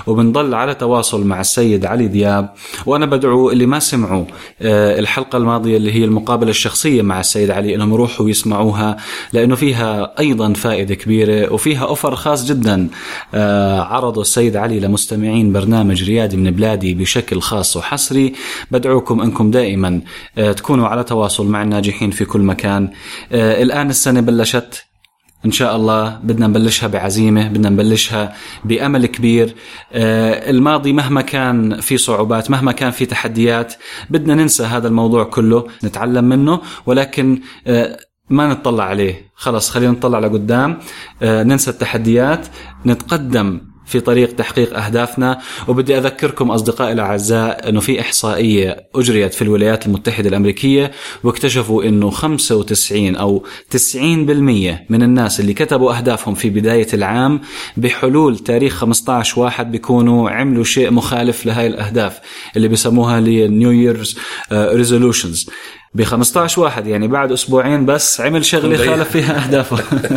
وبنضل على تواصل مع السيد علي دياب. وأنا بدعو اللي ما سمعوا الحلقة الماضية اللي هي المقابلة الشخصية مع السيد علي إنهم يروحوا يسمعوها، لأنه فيها أيضا فائدة كبيرة وفيها أوفر خاص جدا عرضه السيد علي لمستمعين برنامج ريادي من بلادي بشكل خاص وحصري. بدعوكم أنكم دائما تكونوا على تواصل مع الناجحين في كل مكان. الآن السنة بلشت إن شاء الله، بدنا نبلشها بعزيمة، بدنا نبلشها بأمل كبير. الماضي مهما كان في صعوبات، مهما كان في تحديات، بدنا ننسى هذا الموضوع كله، نتعلم منه، ولكن ما نتطلع عليه. خلاص خلينا نطلع لقدام، ننسى التحديات، نتقدم في طريق تحقيق أهدافنا. وبدي أذكركم أصدقائي الأعزاء أنه في إحصائية أجريت في الولايات المتحدة الأمريكية، واكتشفوا أنه 95 أو 90% من الناس اللي كتبوا أهدافهم في بداية العام بحلول تاريخ 15/1 بيكونوا عملوا شيء مخالف لهاي الأهداف اللي بيسموها New Year's Resolutions. ب15/1 يعني بعد أسبوعين بس عمل شغلة خالف فيها أهدافه.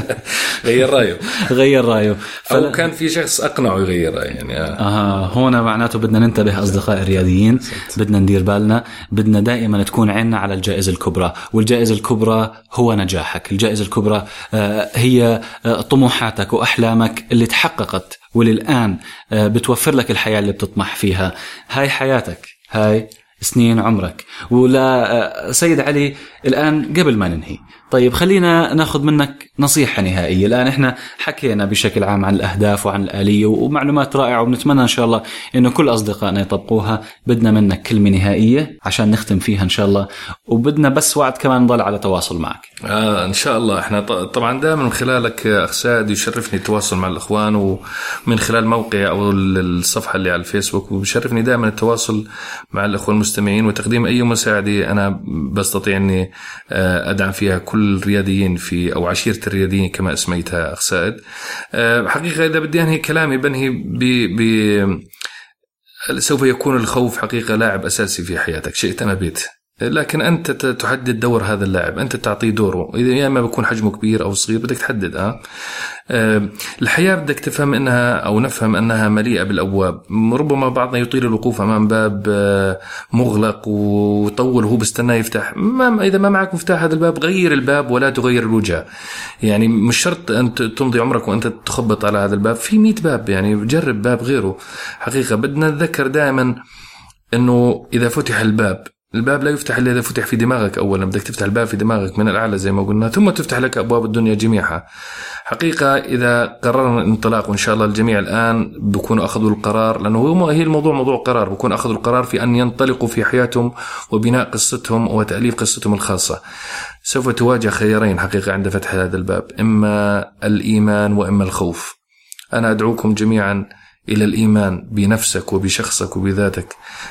غير رأيه أو كان في شخص أقنعه يغير رأيه يعني. هنا معناته بدنا ننتبه أصدقاء الرياديين، بدنا ندير بالنا، بدنا دائما تكون عنا على الجائزة الكبرى. والجائزة الكبرى هو نجاحك، الجائزة الكبرى هي طموحاتك وأحلامك اللي تحققت واللي الآن بتوفر لك الحياة اللي بتطمح فيها. هاي حياتك، هاي سنين عمرك. ولا سيد علي الآن قبل ما ننهي، طيب خلينا ناخذ منك نصيحة نهائية. الآن احنا حكينا بشكل عام عن الأهداف وعن الآلية ومعلومات رائعة، وبنتمنى إن شاء الله إنه كل أصدقائنا يطبقوها. بدنا منك كلمة نهائية عشان نختم فيها إن شاء الله، وبدنا بس وعد كمان نضل على تواصل معك. إن شاء الله. احنا طبعا دائما من خلالك أخ سعد يشرفني التواصل مع الإخوان، ومن خلال موقع أو الصفحة اللي على الفيسبوك، وبشرفني دائما التواصل مع الأخوة المستمعين وتقديم أي مساعدة أنا بستطيع أني أدعم فيها كل الرياديين في أو عشيرة الرياديين كما اسميتها أخ سعد. حقيقة إذا بدي أنهي كلامي بنهي سوف يكون الخوف حقيقة لاعب أساسي في حياتك شئت أم أبيت، لكن أنت تحدد دور هذا اللاعب، أنت تعطيه دوره. إذا يا إما بيكون حجمه كبير أو صغير بدك تحدد. الحياة بدك تفهم أنها أو نفهم أنها مليئة بالأبواب. ربما بعضنا يطيل الوقوف أمام باب مغلق وطول هو بستناه يفتح. إذا ما معك مفتاح هذا الباب غير الباب ولا تغير الوجهة. يعني مش شرط أن تمضي عمرك وأنت تخبط على هذا الباب، في 100 باب، يعني جرب باب غيره. حقيقة بدنا نتذكر دائما أنه إذا فتح الباب لا يفتح إلا إذا فتح في دماغك. أولا بدك تفتح الباب في دماغك من الأعلى زي ما قلنا، ثم تفتح لك أبواب الدنيا جميعها. حقيقة إذا قررنا الانطلاق، وإن شاء الله الجميع الآن بيكونوا أخذوا القرار، لأنه هي الموضوع موضوع قرار، بيكون أخذوا القرار في أن ينطلقوا في حياتهم وبناء قصتهم وتأليف قصتهم الخاصة. سوف تواجه خيارين حقيقة عند فتح هذا الباب، إما الإيمان وإما الخوف. أنا أدعوكم جميعا إلى الإيمان بنفسك وبشخصك وبذاتك.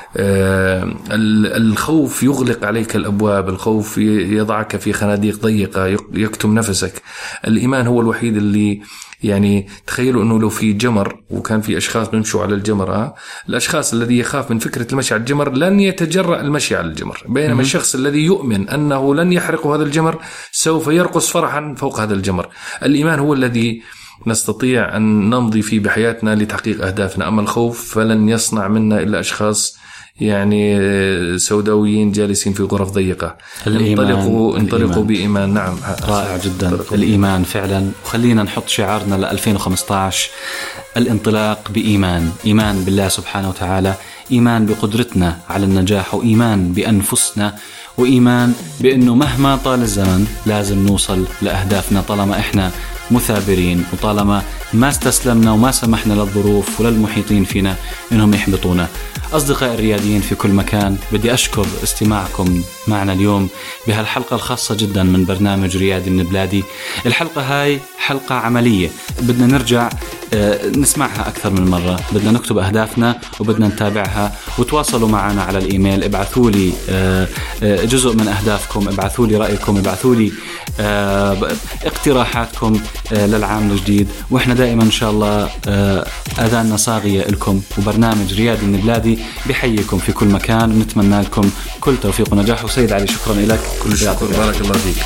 الخوف يغلق عليك الأبواب، الخوف يضعك في خناديق ضيقة، يكتم نفسك. الإيمان هو الوحيد اللي يعني تخيلوا أنه لو في جمر وكان في أشخاص بيمشوا على الجمر، الأشخاص الذي يخاف من فكرة المشي على الجمر لن يتجرأ المشي على الجمر، بينما الشخص الذي يؤمن أنه لن يحرق هذا الجمر سوف يرقص فرحا فوق هذا الجمر. الإيمان هو الذي نستطيع أن نمضي فيه بحياتنا لتحقيق أهدافنا. أما الخوف فلن يصنع منا إلا أشخاص يعني سوداويين جالسين في غرف ضيقة. انطلقوا بإيمان. نعم، رائع جدا الإيمان فعلا. وخلينا نحط شعارنا ل 2015: الانطلاق بإيمان. إيمان بالله سبحانه وتعالى، إيمان بقدرتنا على النجاح، وإيمان بأنفسنا، وإيمان بأنه مهما طال الزمن لازم نوصل لأهدافنا طالما إحنا مثابرين، وطالما ما استسلمنا وما سمحنا للظروف وللمحيطين فينا إنهم يحبطونا. أصدقاء الرياديين في كل مكان، بدي أشكر استماعكم معنا اليوم بهالحلقة الخاصة جدا من برنامج ريادي من بلادي. الحلقة هاي حلقة عملية، بدنا نرجع نسمعها أكثر من مرة، بدنا نكتب أهدافنا وبدنا نتابعها. وتواصلوا معنا على الإيميل، ابعثوا لي جزء من أهدافكم، ابعثوا لي رأيكم، ابعثوا لي اقتراحاتكم للعام الجديد. وإحنا دائما إن شاء الله أذاننا صاغية لكم، وبرنامج ريادي من بلادي بحييكم في كل مكان. نتمنى لكم كل توفيق ونجاح. وسيد علي شكرا لك، كل شكر، بارك الله فيك.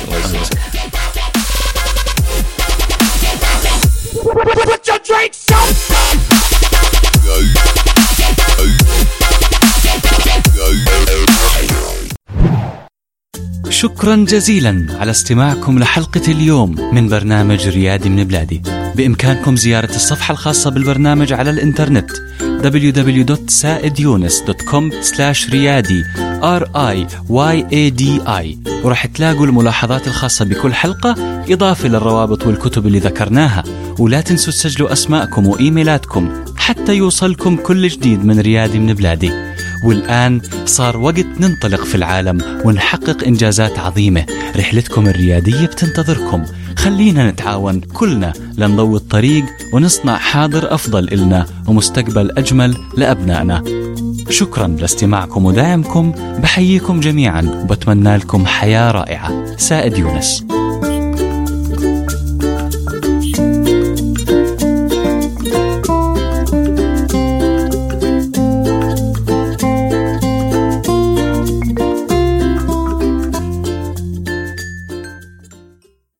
Put your drinks up. شكرا جزيلا على استماعكم لحلقة اليوم من برنامج ريادي من بلادي. بإمكانكم زيارة الصفحة الخاصة بالبرنامج على الإنترنت www.saedyunus.com/ريادي RIYADI، ورح تلاقوا الملاحظات الخاصة بكل حلقة إضافة للروابط والكتب اللي ذكرناها. ولا تنسوا تسجلوا أسماءكم وإيميلاتكم حتى يوصلكم كل جديد من ريادي من بلادي. والآن صار وقت ننطلق في العالم ونحقق إنجازات عظيمة. رحلتكم الريادية بتنتظركم. خلينا نتعاون كلنا لنضوي الطريق ونصنع حاضر أفضل إلنا ومستقبل أجمل لأبنائنا. شكرا لاستماعكم ودعمكم. بحييكم جميعا وبتمنى لكم حياة رائعة. سائد يونس.